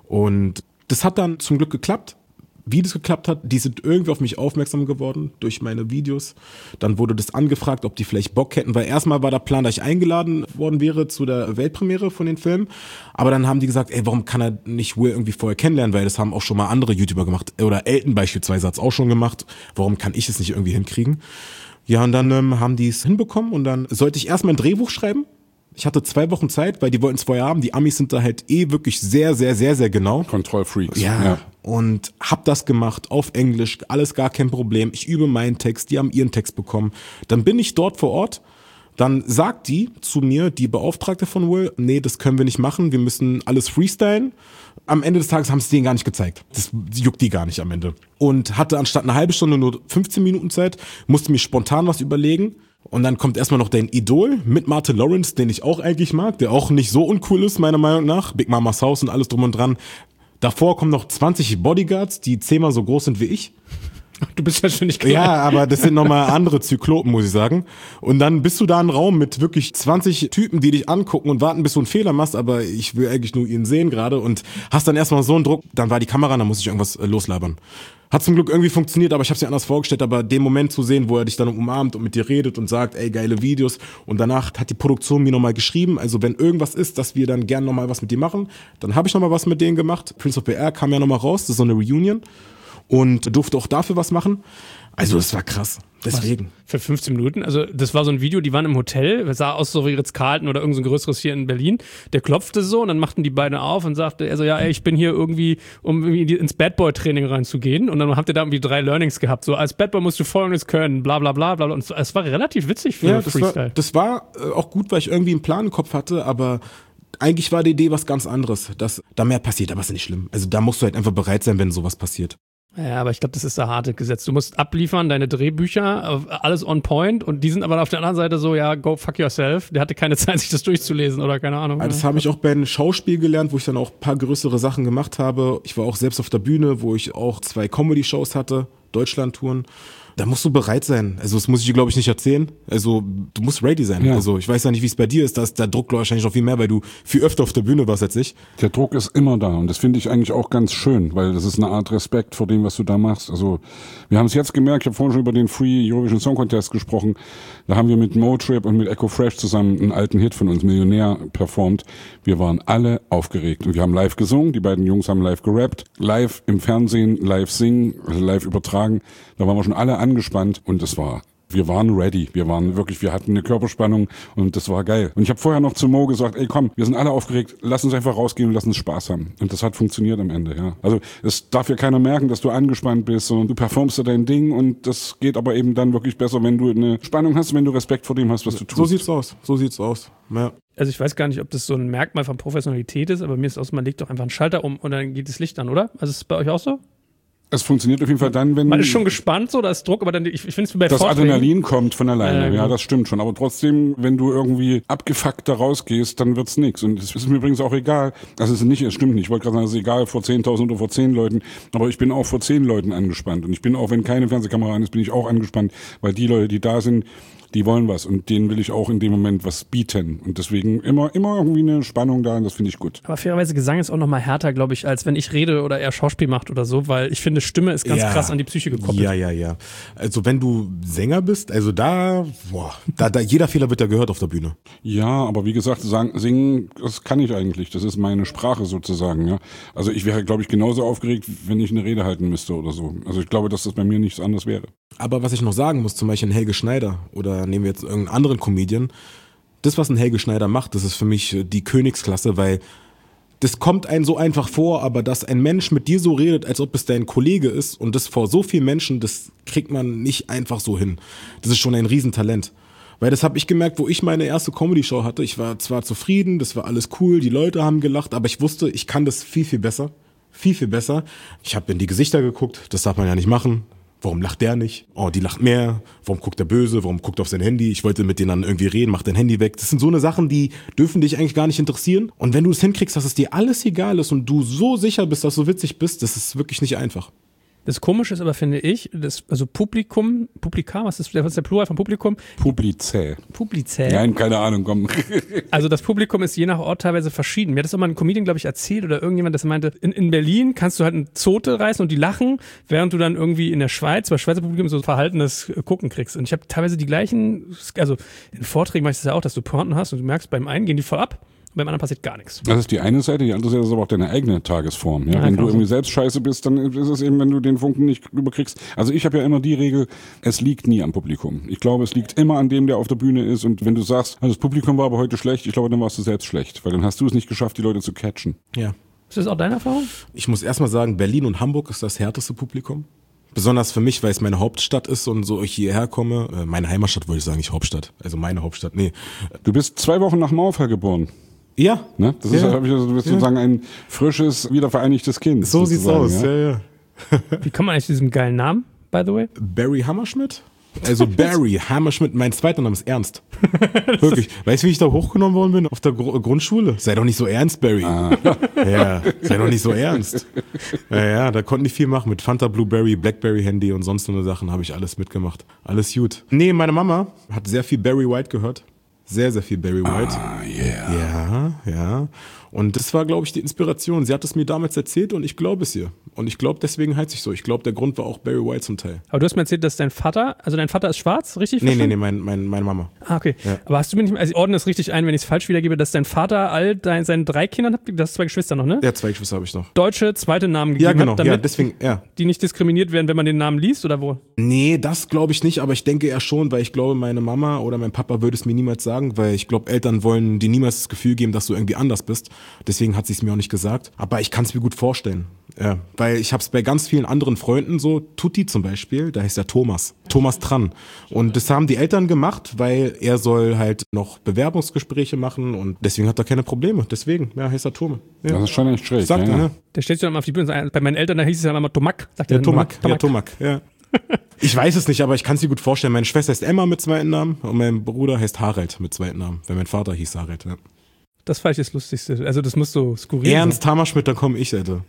Und das hat dann zum Glück geklappt. Wie das geklappt hat, die sind irgendwie auf mich aufmerksam geworden durch meine Videos. Dann wurde das angefragt, ob die vielleicht Bock hätten, weil erstmal war der Plan, dass ich eingeladen worden wäre zu der Weltpremiere von den Filmen. Aber dann haben die gesagt, ey, warum kann er nicht Will irgendwie vorher kennenlernen, weil das haben auch schon mal andere YouTuber gemacht. Oder Elton beispielsweise hat es auch schon gemacht. Warum kann ich es nicht irgendwie hinkriegen? Ja, und dann ähm, haben die es hinbekommen und dann sollte ich erstmal ein Drehbuch schreiben. Ich hatte zwei Wochen Zeit, weil die wollten es vorher haben. Die Amis sind da halt eh wirklich sehr, sehr, sehr, sehr genau. Kontrollfreaks. Ja, ja. Und hab das gemacht auf Englisch, alles gar kein Problem. Ich übe meinen Text, die haben ihren Text bekommen. Dann bin ich dort vor Ort. Dann sagt die zu mir, die Beauftragte von Will, nee, das können wir nicht machen, wir müssen alles freestylen. Am Ende des Tages haben sie denen gar nicht gezeigt. Das juckt die gar nicht am Ende. Und hatte anstatt eine halbe Stunde nur fünfzehn Minuten Zeit, musste mir spontan was überlegen. Und dann kommt erstmal noch dein Idol mit Martin Lawrence, den ich auch eigentlich mag, der auch nicht so uncool ist, meiner Meinung nach. Big Mama's House und alles drum und dran. Davor kommen noch zwanzig Bodyguards, die zehnmal so groß sind wie ich. Du bist ja schon nicht klein. Ja, aber das sind nochmal andere Zyklopen, muss ich sagen. Und dann bist du da im Raum mit wirklich zwanzig Typen, die dich angucken und warten, bis du einen Fehler machst, aber ich will eigentlich nur ihn sehen gerade und hast dann erstmal so einen Druck, dann war die Kamera, dann muss ich irgendwas äh, loslabern. Hat zum Glück irgendwie funktioniert, aber ich habe es mir anders vorgestellt, aber den Moment zu sehen, wo er dich dann umarmt und mit dir redet und sagt, ey, geile Videos und danach hat die Produktion mir nochmal geschrieben, also wenn irgendwas ist, dass wir dann gern nochmal was mit dir machen, dann habe ich nochmal was mit denen gemacht. Prince of Bel-Air kam ja nochmal raus, das ist so eine Reunion und durfte auch dafür was machen. Also das war krass. Deswegen. Was? Für fünfzehn Minuten? Also das war so ein Video, die waren im Hotel, das sah aus so wie Ritz-Carlton oder irgend so ein größeres hier in Berlin. Der klopfte so und dann machten die beiden auf und sagte, also ja, ey, ich bin hier irgendwie, um irgendwie ins Bad Boy Training reinzugehen und dann habt ihr da irgendwie drei Learnings gehabt. So als Bad Boy musst du Folgendes können, bla bla bla bla. Und es war relativ witzig für ja, das Freestyle. War, das war äh, auch gut, weil ich irgendwie einen Plan im Kopf hatte, aber eigentlich war die Idee was ganz anderes, dass da mehr passiert, aber ist nicht schlimm. Also da musst du halt einfach bereit sein, wenn sowas passiert. Ja, aber ich glaube, das ist der harte Gesetz. Du musst abliefern, deine Drehbücher, alles on point und die sind aber auf der anderen Seite so, ja, go fuck yourself. Der hatte keine Zeit, sich das durchzulesen oder keine Ahnung. Das habe ich auch bei einem Schauspiel gelernt, wo ich dann auch ein paar größere Sachen gemacht habe. Ich war auch selbst auf der Bühne, wo ich auch zwei Comedy-Shows hatte, Deutschland-Touren. Da musst du bereit sein. Also das muss ich dir, glaube ich, nicht erzählen. Also du musst ready sein. Ja. Also ich weiß ja nicht, wie es bei dir ist. Da ist der Druck wahrscheinlich noch viel mehr, weil du viel öfter auf der Bühne warst als ich. Der Druck ist immer da und das finde ich eigentlich auch ganz schön, weil das ist eine Art Respekt vor dem, was du da machst. Also wir haben es jetzt gemerkt, ich habe vorhin schon über den Free Eurovision Song Contest gesprochen. Da haben wir mit Motrip und mit Echo Fresh zusammen einen alten Hit von uns, Millionär, performt. Wir waren alle aufgeregt und wir haben live gesungen. Die beiden Jungs haben live gerappt, live im Fernsehen, live singen, also live übertragen. Da waren wir schon alle angespannt und es war, wir waren ready, wir waren wirklich, wir hatten eine Körperspannung und das war geil. Und ich habe vorher noch zu Mo gesagt, ey komm, wir sind alle aufgeregt, lass uns einfach rausgehen und lass uns Spaß haben. Und das hat funktioniert am Ende, ja. Also es darf ja keiner merken, dass du angespannt bist, sondern du performst da dein Ding und das geht aber eben dann wirklich besser, wenn du eine Spannung hast, wenn du Respekt vor dem hast, was du tust. So sieht's aus, so sieht's aus, ja. Also ich weiß gar nicht, ob das so ein Merkmal von Professionalität ist, aber mir ist aus, man legt doch einfach einen Schalter um und dann geht das Licht an, oder? Also ist es bei euch auch so? Es funktioniert auf jeden Fall dann, wenn... Man ist schon gespannt, so, da ist Druck, aber dann, ich, ich finde es bei das Vorträgen, Adrenalin kommt von alleine, ähm, ja, das stimmt schon. Aber trotzdem, wenn du irgendwie abgefuckt da rausgehst, dann wird's nix. Und es ist mir übrigens auch egal. Das ist nicht, es stimmt nicht. Ich wollte gerade sagen, es ist egal vor zehntausend oder vor zehn Leuten. Aber ich bin auch vor zehn Leuten angespannt. Und ich bin auch, wenn keine Fernsehkamera an ist, bin ich auch angespannt. Weil die Leute, die da sind, die wollen was und denen will ich auch in dem Moment was bieten. Und deswegen immer immer irgendwie eine Spannung da und das finde ich gut. Aber fairerweise, Gesang ist auch noch mal härter, glaube ich, als wenn ich rede oder er Schauspiel macht oder so, weil ich finde, Stimme ist ganz ja. krass an die Psyche gekoppelt. Ja, ja, ja. Also wenn du Sänger bist, also da, boah, da, da jeder Fehler wird ja gehört auf der Bühne. Ja, aber wie gesagt, sagen, singen, das kann ich eigentlich. Das ist meine Sprache sozusagen. Ja. Also ich wäre, glaube ich, genauso aufgeregt, wenn ich eine Rede halten müsste oder so. Also ich glaube, dass das bei mir nichts anderes wäre. Aber was ich noch sagen muss, zum Beispiel ein Helge Schneider oder nehmen wir jetzt irgendeinen anderen Comedian, das, was ein Helge Schneider macht, das ist für mich die Königsklasse, weil das kommt einem so einfach vor, aber dass ein Mensch mit dir so redet, als ob es dein Kollege ist und das vor so vielen Menschen, das kriegt man nicht einfach so hin. Das ist schon ein Riesentalent. Weil das habe ich gemerkt, wo ich meine erste Comedy-Show hatte. Ich war zwar zufrieden, das war alles cool, die Leute haben gelacht, aber ich wusste, ich kann das viel, viel besser. Viel, viel besser. Ich habe in die Gesichter geguckt, das darf man ja nicht machen. Warum lacht der nicht? Oh, die lacht mehr. Warum guckt der böse? Warum guckt er auf sein Handy? Ich wollte mit denen dann irgendwie reden, mach dein Handy weg. Das sind so eine Sachen, die dürfen dich eigentlich gar nicht interessieren. Und wenn du es hinkriegst, dass es dir alles egal ist und du so sicher bist, dass du witzig bist, das ist wirklich nicht einfach. Das Komische ist aber, finde ich, das, also Publikum, Publika, was ist, was ist der Plural von Publikum? Publizä. Publizä. Nein, keine Ahnung, komm. Also das Publikum ist je nach Ort teilweise verschieden. Mir hat das auch mal ein Comedian, glaube ich, erzählt oder irgendjemand, das meinte, in, in Berlin kannst du halt einen Zote reißen und die lachen, während du dann irgendwie in der Schweiz, bei Schweizer Publikum so verhaltenes Gucken kriegst. Und ich habe teilweise die gleichen, also in Vorträgen mache ich das ja auch, dass du Pointen hast und du merkst, beim einen gehen die voll ab. Beim anderen passiert gar nichts. Das ist die eine Seite, die andere Seite ist aber auch deine eigene Tagesform. Ja? Ja, wenn du so. irgendwie selbst scheiße bist, dann ist es eben, wenn du den Funken nicht überkriegst. Also ich habe ja immer die Regel, es liegt nie am Publikum. Ich glaube, es liegt immer an dem, der auf der Bühne ist. Und wenn du sagst, also das Publikum war aber heute schlecht, ich glaube, dann warst du selbst schlecht. Weil dann hast du es nicht geschafft, die Leute zu catchen. Ja. Ist das auch deine Erfahrung? Ich muss erstmal sagen, Berlin und Hamburg ist das härteste Publikum. Besonders für mich, weil es meine Hauptstadt ist und so ich hierher komme. Äh, meine Heimatstadt wollte ich sagen, nicht Hauptstadt. Also meine Hauptstadt, nee. Du bist zwei Wochen nach Mauerfall geboren. Ja. Ne? Das ist, ja. hab ich, also, du bist ja. sozusagen ein frisches, wiedervereinigtes Kind. So sieht's aus, ja. ja, ja. Wie kommt man eigentlich zu diesem geilen Namen, by the way? Barry Hammerschmidt? Also Barry Hammerschmidt, mein zweiter Name ist Ernst. Wirklich. Weißt du, wie ich da hochgenommen worden bin auf der Gr- Grundschule? Sei doch nicht so ernst, Barry. Ah. Ja, sei doch nicht so ernst. Ja, ja, da konnten die viel machen mit Fanta, Blueberry, Blackberry Handy und sonst so eine Sachen habe ich alles mitgemacht. Alles gut. Nee, meine Mama hat sehr viel Barry White gehört. Sehr, sehr viel Barry White. Ah, yeah. Ja, ja. Und das war, glaube ich, die Inspiration. Sie hat es mir damals erzählt und ich glaube es ihr. Und ich glaube, deswegen heizt ich so. Ich glaube, der Grund war auch Barry White zum Teil. Aber du hast mir erzählt, dass dein Vater, also dein Vater ist schwarz, richtig? Nee, nee, verstanden? nee, mein, mein, meine Mama. Ah, okay. Ja. Aber hast du mir nicht, also ich ordne es richtig ein, wenn ich es falsch wiedergebe, dass dein Vater all dein, seinen drei Kindern hat, das zwei Geschwister noch, ne? Ja, zwei Geschwister habe ich noch. Deutsche zweite Namen gegeben Ja, genau. hat, damit Ja, deswegen, ja. die nicht diskriminiert werden, wenn man den Namen liest oder wo? Nee, das glaube ich nicht, aber ich denke eher schon, weil ich glaube, meine Mama oder mein Papa würde es mir niemals sagen, weil ich glaube, Eltern wollen dir niemals das Gefühl geben, dass du irgendwie anders bist. Deswegen hat sie es mir auch nicht gesagt. Aber ich kann es mir gut vorstellen. Ja, weil ich habe es bei ganz vielen anderen Freunden so, Tutti zum Beispiel, da heißt ja Thomas, Thomas Tran. Und das haben die Eltern gemacht, weil er soll halt noch Bewerbungsgespräche machen und deswegen hat er keine Probleme. Deswegen, ja, heißt er Tome. Ja. Das ist schon echt schräg. Sagt ja, er, ja. ne? Der stellt sich dann mal auf die Bühne und sagt, bei meinen Eltern, da hieß es ja immer Tomak. Sagt Ja, er dann Tomak, immer, ja, Tomak, ja. Ich weiß es nicht, aber ich kann es mir gut vorstellen. Meine Schwester heißt Emma mit zweiten Namen und mein Bruder heißt Harald mit zweiten Namen, weil mein Vater hieß Harald, ja. Das fand ich das Lustigste. Also das muss so skurril Ernst Hammerschmidt, dann komme ich, Alter.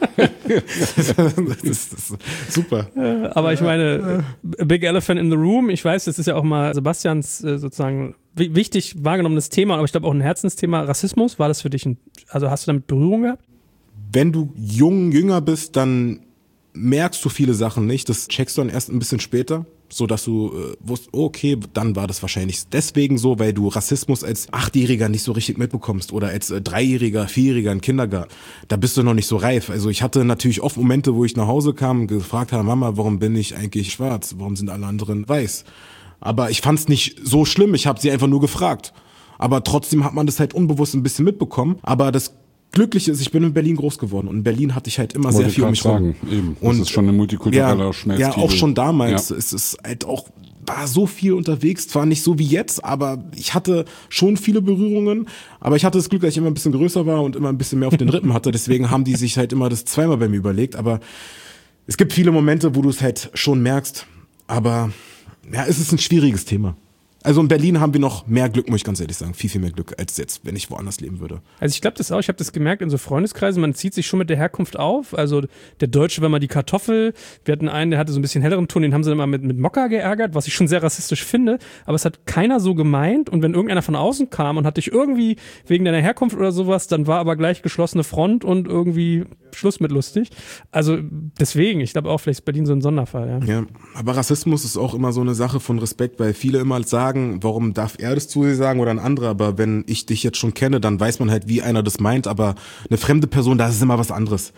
das, das ist super. sein. Aber ich meine, Big Elephant in the Room, ich weiß, das ist ja auch mal Sebastians äh, sozusagen w- wichtig wahrgenommenes Thema, aber ich glaube auch ein Herzensthema, Rassismus. War das für dich ein, also hast du damit Berührung gehabt? Wenn du jung, jünger bist, dann merkst du viele Sachen nicht. Das checkst du dann erst ein bisschen später, so dass du äh, wusst, okay, dann war das wahrscheinlich deswegen so, weil du Rassismus als Achtjähriger nicht so richtig mitbekommst oder als äh, Dreijähriger, Vierjähriger im Kindergarten. Da bist du noch nicht so reif. Also ich hatte natürlich oft Momente, wo ich nach Hause kam und gefragt habe, Mama, warum bin ich eigentlich schwarz? Warum sind alle anderen weiß? Aber ich fand es nicht so schlimm. Ich habe sie einfach nur gefragt. Aber trotzdem hat man das halt unbewusst ein bisschen mitbekommen. Aber das Glückliche ist, ich bin in Berlin groß geworden und in Berlin hatte ich halt immer Wollte sehr ich viel um grad mich rum. sagen, eben. Das Und ist schon eine multikultureller ja, Schmelztiegel. ja, auch schon damals. Ja. Es ist halt auch, war so viel unterwegs, zwar nicht so wie jetzt, aber ich hatte schon viele Berührungen, aber ich hatte das Glück, dass ich immer ein bisschen größer war und immer ein bisschen mehr auf den Rippen hatte, deswegen haben die sich halt immer das zweimal bei mir überlegt, aber es gibt viele Momente, wo du es halt schon merkst, aber ja, es ist ein schwieriges Thema. Also in Berlin haben wir noch mehr Glück, muss ich ganz ehrlich sagen. Viel, viel mehr Glück als jetzt, wenn ich woanders leben würde. Also ich glaube das auch, ich habe das gemerkt in so Freundeskreisen, man zieht sich schon mit der Herkunft auf. Also der Deutsche war mal die Kartoffel. Wir hatten einen, der hatte so ein bisschen helleren Ton, den haben sie dann mal mit, mit Mokka geärgert, was ich schon sehr rassistisch finde. Aber es hat keiner so gemeint. Und wenn irgendeiner von außen kam und hat dich irgendwie wegen deiner Herkunft oder sowas, dann war aber gleich geschlossene Front und irgendwie Schluss mit lustig. Also deswegen, ich glaube auch, vielleicht ist Berlin so ein Sonderfall. Ja. Ja, aber Rassismus ist auch immer so eine Sache von Respekt, weil viele immer sagen, warum darf er das zu dir sagen oder ein anderer, aber wenn ich dich jetzt schon kenne, dann weiß man halt, wie einer das meint, aber eine fremde Person, da ist es immer was anderes.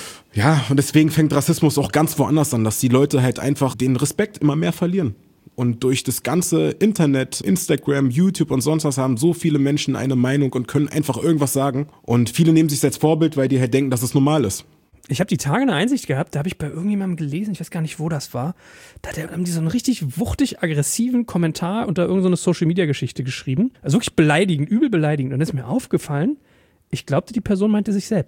Ja, und deswegen fängt Rassismus auch ganz woanders an, dass die Leute halt einfach den Respekt immer mehr verlieren. Und durch das ganze Internet, Instagram, YouTube und sonst was haben so viele Menschen eine Meinung und können einfach irgendwas sagen. Und viele nehmen sich als Vorbild, weil die halt denken, dass es normal ist. Ich habe die Tage eine Einsicht gehabt, da habe ich bei irgendjemandem gelesen, ich weiß gar nicht, wo das war, da hat er- haben die so einen richtig wuchtig aggressiven Kommentar unter irgendeine so Social-Media-Geschichte geschrieben. Also wirklich beleidigend, übel beleidigend. Und dann ist mir aufgefallen, ich glaubte, die Person meinte sich selbst.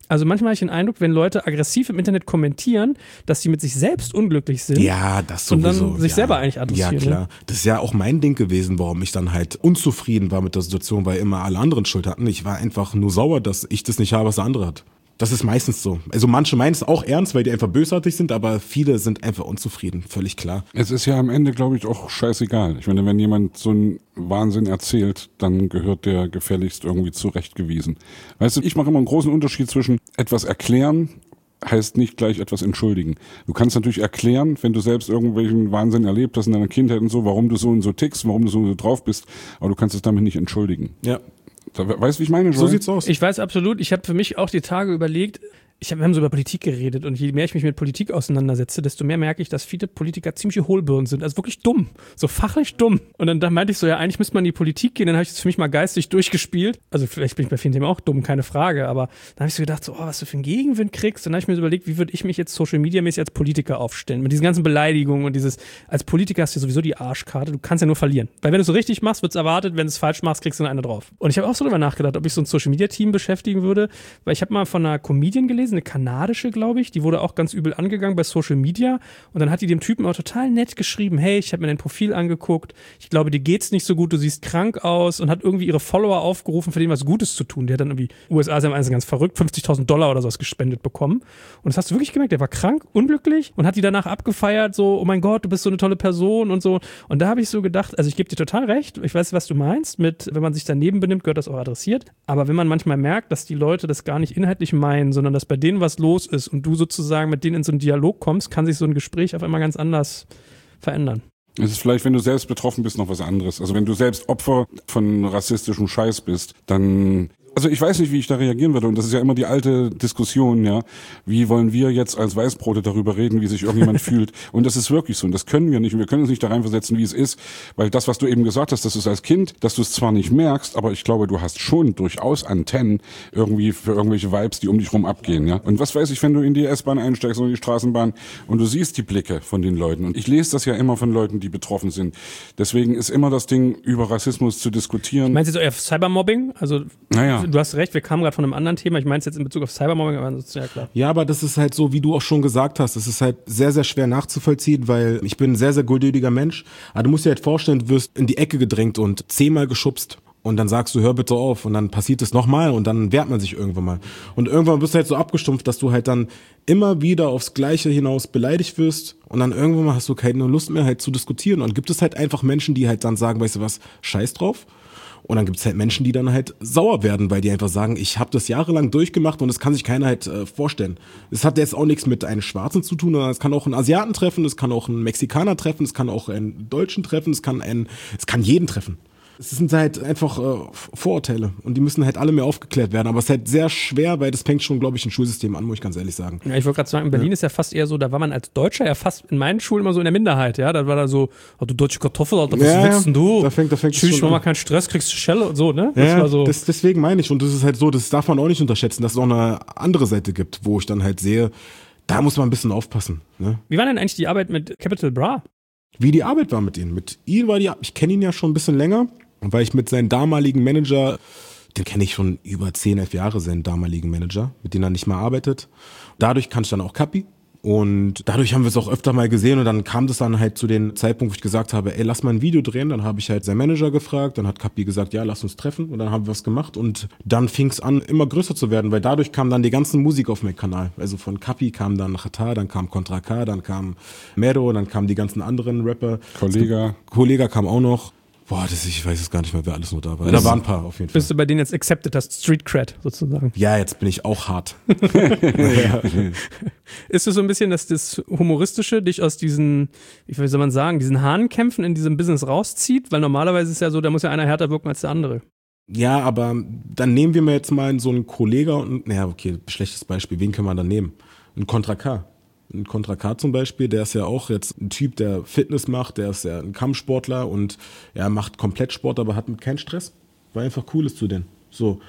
Also manchmal habe ich den Eindruck, wenn Leute aggressiv im Internet kommentieren, dass sie mit sich selbst unglücklich sind. Ja, das sowieso. Und dann sich ja. selber eigentlich adressieren. Ja, klar. Ne? Das ist ja auch mein Ding gewesen, warum ich dann halt unzufrieden war mit der Situation, weil immer alle anderen Schuld hatten. Ich war einfach nur sauer, dass ich das nicht habe, was der andere hat. Das ist meistens so. Also manche meinen es auch ernst, weil die einfach bösartig sind, aber viele sind einfach unzufrieden, völlig klar. Es ist ja am Ende, glaube ich, auch scheißegal. Ich meine, wenn jemand so einen Wahnsinn erzählt, dann gehört der gefälligst irgendwie zurechtgewiesen. Weißt du, ich mache immer einen großen Unterschied zwischen etwas erklären, heißt nicht gleich etwas entschuldigen. Du kannst natürlich erklären, wenn du selbst irgendwelchen Wahnsinn erlebt hast in deiner Kindheit und so, warum du so und so tickst, warum du so und so drauf bist, aber du kannst es damit nicht entschuldigen. Ja. Weißt du, wie ich meine? Joel? So sieht's aus. Ich weiß absolut, ich habe für mich auch die Tage überlegt, ich hab, wir haben so über Politik geredet und je mehr ich mich mit Politik auseinandersetze, desto mehr merke ich, dass viele Politiker ziemlich Hohlbirnen sind, also wirklich dumm, so fachlich dumm. Und dann da meinte ich so, ja, eigentlich müsste man in die Politik gehen, dann habe ich das für mich mal geistig durchgespielt. Also vielleicht bin ich bei vielen Themen auch dumm, keine Frage, aber dann habe ich so gedacht, so, oh, was du für einen Gegenwind kriegst. Und dann habe ich mir so überlegt, wie würde ich mich jetzt Social-Media-mäßig als Politiker aufstellen? Mit diesen ganzen Beleidigungen und dieses, als Politiker hast du sowieso die Arschkarte, du kannst ja nur verlieren. Weil wenn du es so richtig machst, wird es erwartet, wenn du es falsch machst, kriegst du eine drauf. Und ich habe auch so darüber nachgedacht, ob ich so ein Social-Media-Team beschäftigen würde, weil ich habe mal von einer Comedian gelesen, eine kanadische, glaube ich, die wurde auch ganz übel angegangen bei Social Media und dann hat die dem Typen auch total nett geschrieben, hey, ich habe mir dein Profil angeguckt, ich glaube, dir geht's nicht so gut, du siehst krank aus und hat irgendwie ihre Follower aufgerufen, für denen was Gutes zu tun. Die hat dann irgendwie, U S A sind eins ganz verrückt, fünfzigtausend Dollar oder sowas gespendet bekommen und das hast du wirklich gemerkt, der war krank, unglücklich und hat die danach abgefeiert, so, oh mein Gott, du bist so eine tolle Person und so und da habe ich so gedacht, also ich gebe dir total recht, ich weiß, was du meinst mit, wenn man sich daneben benimmt, gehört das auch adressiert, aber wenn man manchmal merkt, dass die Leute das gar nicht inhaltlich meinen, sondern dass bei denen was los ist und du sozusagen mit denen in so einen Dialog kommst, kann sich so ein Gespräch auf einmal ganz anders verändern. Es ist vielleicht, wenn du selbst betroffen bist, noch was anderes. Also wenn du selbst Opfer von rassistischem Scheiß bist, dann... Also ich weiß nicht, wie ich da reagieren würde und das ist ja immer die alte Diskussion, ja. Wie wollen wir jetzt als Weißbrote darüber reden, wie sich irgendjemand fühlt? Und das ist wirklich so und das können wir nicht und wir können uns nicht da reinversetzen, wie es ist, weil das, was du eben gesagt hast, das ist als Kind, dass du es zwar nicht merkst, aber ich glaube, du hast schon durchaus Antennen irgendwie für irgendwelche Vibes, die um dich rum abgehen, ja. Und was weiß ich, wenn du in die S-Bahn einsteigst oder in die Straßenbahn und du siehst die Blicke von den Leuten und ich lese das ja immer von Leuten, die betroffen sind. Deswegen ist immer das Ding, über Rassismus zu diskutieren. Meinst du jetzt eher Cybermobbing? Also naja. Du hast recht, wir kamen gerade von einem anderen Thema. Ich meine es jetzt in Bezug auf Cybermobbing, aber ansonsten ja klar. Ja, aber das ist halt so, wie du auch schon gesagt hast, es ist halt sehr, sehr schwer nachzuvollziehen, weil ich bin ein sehr, sehr geduldiger Mensch. Aber du musst dir halt vorstellen, du wirst in die Ecke gedrängt und zehnmal geschubst. Und dann sagst du, hör bitte auf. Und dann passiert es nochmal und dann wehrt man sich irgendwann mal. Und irgendwann bist du halt so abgestumpft, dass du halt dann immer wieder aufs Gleiche hinaus beleidigt wirst. Und dann irgendwann mal hast du keine Lust mehr halt zu diskutieren. Und gibt es halt einfach Menschen, die halt dann sagen, weißt du was, scheiß drauf. Und dann gibt es halt Menschen, die dann halt sauer werden, weil die einfach sagen, ich habe das jahrelang durchgemacht und das kann sich keiner halt äh, vorstellen. Es hat jetzt auch nichts mit einem Schwarzen zu tun, sondern es kann auch einen Asiaten treffen, es kann auch einen Mexikaner treffen, es kann auch einen Deutschen treffen, es kann einen, es kann jeden treffen. Es sind halt einfach äh, Vorurteile und die müssen halt alle mehr aufgeklärt werden. Aber es ist halt sehr schwer, weil das fängt schon, glaube ich, ein Schulsystem an, muss ich ganz ehrlich sagen. Ja, ich wollte gerade sagen, in Berlin ja. ist ja fast eher so, da war man als Deutscher ja fast in meinen Schulen immer so in der Minderheit, ja. Da war da so, oh, du deutsche Kartoffel, Alter, was ja, willst denn du? Da fängt, da fängt Tschüss, mach mal an. keinen Stress, kriegst du Schelle und so, ne? Das ja, war so. Das, deswegen meine ich, und das ist halt so, das darf man auch nicht unterschätzen, dass es auch eine andere Seite gibt, wo ich dann halt sehe, da muss man ein bisschen aufpassen. Ne? Wie war denn eigentlich die Arbeit mit Capital Bra? Wie die Arbeit war mit ihm. Mit ihm war die, ich kenne ihn ja schon ein bisschen länger. Weil ich mit seinem damaligen Manager, den kenne ich schon über zehn, elf Jahre, seinen damaligen Manager, mit dem er nicht mehr arbeitet. Dadurch kannte ich dann auch Kapi. Und dadurch haben wir es auch öfter mal gesehen und dann kam das dann halt zu dem Zeitpunkt, wo ich gesagt habe, ey, lass mal ein Video drehen. Dann habe ich halt seinen Manager gefragt, dann hat Kapi gesagt, ja, lass uns treffen und dann haben wir was gemacht und dann fing es an, immer größer zu werden, weil dadurch kam dann die ganze Musik auf meinen Kanal. Also von Kapi kam dann Chata, dann kam Contra K, dann kam Mero, dann kamen die ganzen anderen Rapper. Kollega. Kollega kam auch noch. Boah, das, ich weiß jetzt gar nicht mehr, wer alles noch da war. Da waren ein paar auf jeden Fall. Bist du bei denen jetzt accepted hast, Street Cred sozusagen? Ja, jetzt bin ich auch hart. ja. Ist es so ein bisschen, dass das Humoristische dich aus diesen, wie soll man sagen, diesen Hahnkämpfen in diesem Business rauszieht? Weil normalerweise ist es ja so, da muss ja einer härter wirken als der andere. Ja, aber dann nehmen wir mal jetzt mal so einen Kollegen und, naja, okay, schlechtes Beispiel, wen können wir dann nehmen? Ein Contra K. Ein Contra K zum Beispiel, der ist ja auch jetzt ein Typ, der Fitness macht, der ist ja ein Kampfsportler und er macht komplett Sport, aber hat keinen Stress, weil einfach cool ist zu denen. So.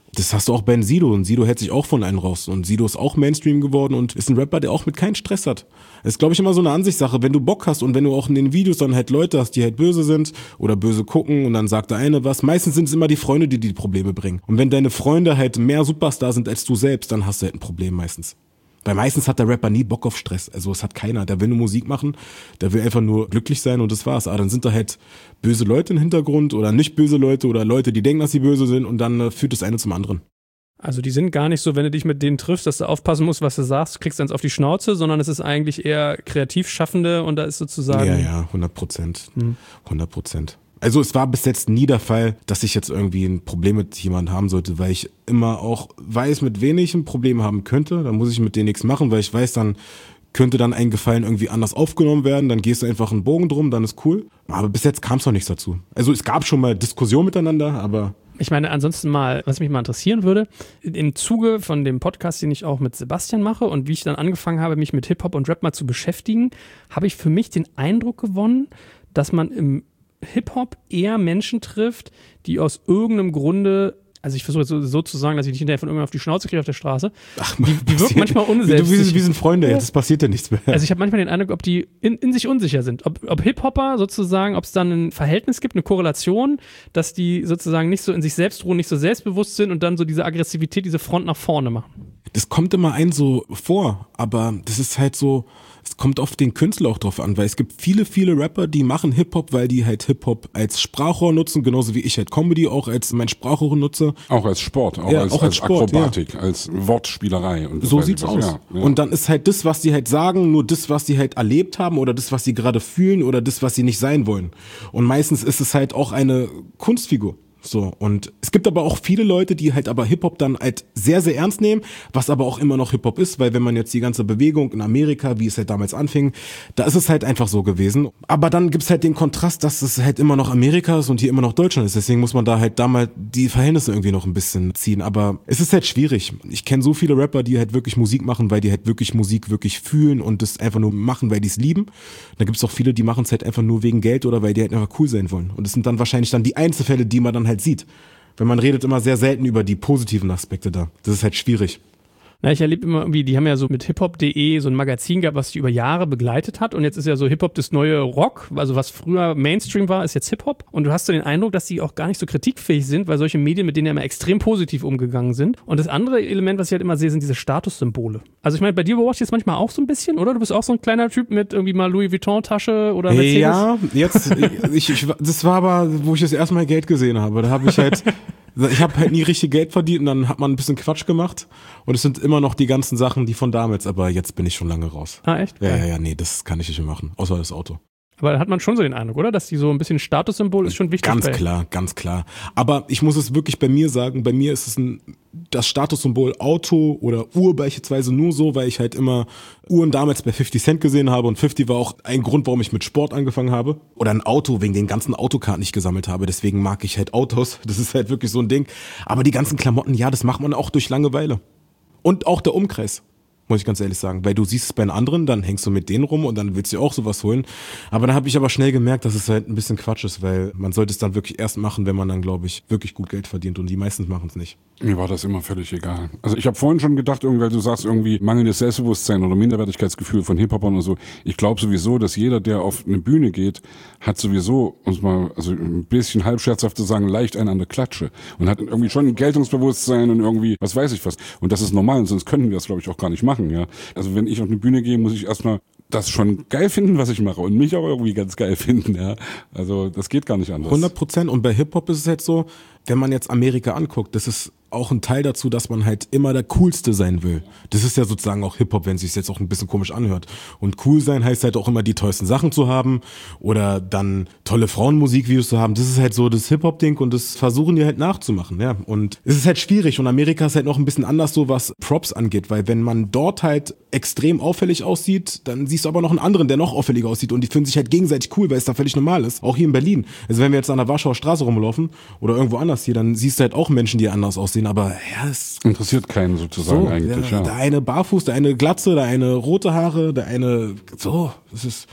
Das hast du auch bei Sido. Und Sido hält sich auch von einem raus. Und Sido ist auch Mainstream geworden und ist ein Rapper, der auch mit keinen Stress hat. Das ist, glaube ich, immer so eine Ansichtssache. Wenn du Bock hast und wenn du auch in den Videos dann halt Leute hast, die halt böse sind oder böse gucken und dann sagt der eine was. Meistens sind es immer die Freunde, die die Probleme bringen. Und wenn deine Freunde halt mehr Superstar sind als du selbst, dann hast du halt ein Problem meistens. Weil meistens hat der Rapper nie Bock auf Stress. Also es hat keiner. Der will nur Musik machen, der will einfach nur glücklich sein und das war's. Aber dann sind da halt böse Leute im Hintergrund oder nicht böse Leute oder Leute, die denken, dass sie böse sind und dann äh, führt das eine zum anderen. Also die sind gar nicht so, wenn du dich mit denen triffst, dass du aufpassen musst, was du sagst, du kriegst eins auf die Schnauze, sondern es ist eigentlich eher Kreativschaffende und da ist sozusagen... Ja, ja, hundert Prozent. hundert Prozent. Also es war bis jetzt nie der Fall, dass ich jetzt irgendwie ein Problem mit jemandem haben sollte, weil ich immer auch weiß, mit wen ich ein Problem haben könnte. Dann muss ich mit denen nichts machen, weil ich weiß, dann könnte dann ein Gefallen irgendwie anders aufgenommen werden. Dann gehst du einfach einen Bogen drum, dann ist cool. Aber bis jetzt kam es noch nichts dazu. Also es gab schon mal Diskussionen miteinander, aber... Ich meine, ansonsten mal, was mich mal interessieren würde, im Zuge von dem Podcast, den ich auch mit Sebastian mache und wie ich dann angefangen habe, mich mit Hip-Hop und Rap mal zu beschäftigen, habe ich für mich den Eindruck gewonnen, dass man im Hip-Hop eher Menschen trifft, die aus irgendeinem Grunde, also ich versuche so, so zu sagen, dass ich nicht hinterher von irgendwann auf die Schnauze kriege auf der Straße, Ach, die, die wirken manchmal unselbstständig. Wir, wir sind Freunde, jetzt passiert ja nichts mehr. Also ich habe manchmal den Eindruck, ob die in, in sich unsicher sind. Ob, ob Hip-Hopper sozusagen, ob es dann ein Verhältnis gibt, eine Korrelation, dass die sozusagen nicht so in sich selbst ruhen, nicht so selbstbewusst sind und dann so diese Aggressivität, diese Front nach vorne machen. Das kommt immer ein so vor, aber das ist halt so, es kommt auf den Künstler auch drauf an, weil es gibt viele, viele Rapper, die machen Hip-Hop, weil die halt Hip-Hop als Sprachrohr nutzen, genauso wie ich halt Comedy auch als mein Sprachrohr nutze. Auch als Sport, auch ja, als, auch als, als Sport, Akrobatik, ja. als Wortspielerei. Und so sieht's aus. Ja, ja. Und dann ist halt das, was die halt sagen, nur das, was die halt erlebt haben oder das, was sie gerade fühlen oder das, was sie nicht sein wollen. Und meistens ist es halt auch eine Kunstfigur. So, und es gibt aber auch viele Leute, die halt aber Hip-Hop dann halt sehr, sehr ernst nehmen, was aber auch immer noch Hip-Hop ist, weil wenn man jetzt die ganze Bewegung in Amerika, wie es halt damals anfing, da ist es halt einfach so gewesen. Aber dann gibt's halt den Kontrast, dass es halt immer noch Amerika ist und hier immer noch Deutschland ist. Deswegen muss man da halt da mal die Verhältnisse irgendwie noch ein bisschen ziehen. Aber es ist halt schwierig. Ich kenne so viele Rapper, die halt wirklich Musik machen, weil die halt wirklich Musik wirklich fühlen und das einfach nur machen, weil die es lieben. Da gibt's auch viele, die machen es halt einfach nur wegen Geld oder weil die halt einfach cool sein wollen. Und das sind dann wahrscheinlich dann die Einzelfälle, die man dann halt sieht. Weil man redet immer sehr selten über die positiven Aspekte da. Das ist halt schwierig. Na, ich erlebe immer irgendwie, die haben ja so mit hiphop punkt de so ein Magazin gehabt, was sich über Jahre begleitet hat und jetzt ist ja so Hip-Hop das neue Rock, also was früher Mainstream war, ist jetzt Hip-Hop und du hast so den Eindruck, dass die auch gar nicht so kritikfähig sind, weil solche Medien mit denen ja immer extrem positiv umgegangen sind. Und das andere Element, was ich halt immer sehe, sind diese Statussymbole. Also ich meine, bei dir beobachte ich jetzt manchmal auch so ein bisschen, oder? Du bist auch so ein kleiner Typ mit irgendwie mal Louis Vuitton-Tasche oder Mercedes? Ja, jetzt, ich, ich, das war aber, wo ich das erste Mal Geld gesehen habe, da habe ich halt... Ich habe halt nie richtig Geld verdient und dann hat man ein bisschen Quatsch gemacht und es sind immer noch die ganzen Sachen, die von damals, aber jetzt bin ich schon lange raus. Ah, echt? Ja, ja, ja, nee, das kann ich nicht mehr machen, außer das Auto. Aber da hat man schon so den Eindruck, oder? Dass die so ein bisschen Statussymbol ist schon wichtig. Ganz klar, ganz klar. Aber ich muss es wirklich bei mir sagen, bei mir ist es ein, das Statussymbol Auto oder Uhr beispielsweise nur so, weil ich halt immer Uhren damals bei fifty Cent gesehen habe und fifty war auch ein Grund, warum ich mit Sport angefangen habe. Oder ein Auto, wegen den ganzen Autokarten, die ich gesammelt habe. Deswegen mag ich halt Autos. Das ist halt wirklich so ein Ding. Aber die ganzen Klamotten, ja, das macht man auch durch Langeweile. Und auch der Umkreis. Muss ich ganz ehrlich sagen. Weil du siehst es bei den anderen, dann hängst du mit denen rum und dann willst du auch sowas holen. Aber da habe ich aber schnell gemerkt, dass es halt ein bisschen Quatsch ist, weil man sollte es dann wirklich erst machen, wenn man dann, glaube ich, wirklich gut Geld verdient und die meistens machen es nicht. Mir war das immer völlig egal. Also ich habe vorhin schon gedacht, irgendwie, weil du sagst irgendwie mangelndes Selbstbewusstsein oder Minderwertigkeitsgefühl von Hip-Hopern und so. Ich glaube sowieso, dass jeder, der auf eine Bühne geht, hat sowieso, uns mal also ein bisschen halb scherzhaft zu sagen, leicht einen an der Klatsche und hat irgendwie schon ein Geltungsbewusstsein und irgendwie, was weiß ich was. Und das ist normal, sonst könnten wir das, glaube ich, auch gar nicht machen. Ja, also wenn ich auf eine Bühne gehe, muss ich erstmal das schon geil finden, was ich mache und mich auch irgendwie ganz geil finden. Ja, also das geht gar nicht anders. hundert Prozent. Und bei Hip-Hop ist es halt so, wenn man jetzt Amerika anguckt, das ist auch ein Teil dazu, dass man halt immer der Coolste sein will. Das ist ja sozusagen auch Hip-Hop, wenn es sich jetzt auch ein bisschen komisch anhört. Und cool sein heißt halt auch immer die tollsten Sachen zu haben oder dann tolle Frauenmusikvideos zu haben. Das ist halt so das Hip-Hop-Ding und das versuchen die halt nachzumachen. Ja. Und es ist halt schwierig und Amerika ist halt noch ein bisschen anders so, was Props angeht, weil wenn man dort halt extrem auffällig aussieht, dann siehst du aber noch einen anderen, der noch auffälliger aussieht und die finden sich halt gegenseitig cool, weil es da völlig normal ist. Auch hier in Berlin. Also wenn wir jetzt an der Warschauer Straße rumlaufen oder irgendwo anders hier, dann siehst du halt auch Menschen, die anders aussehen, aber ja, es interessiert keinen sozusagen so, eigentlich, ja, ja. Der eine barfuß, der eine Glatze, der eine rote Haare, der eine so, das ist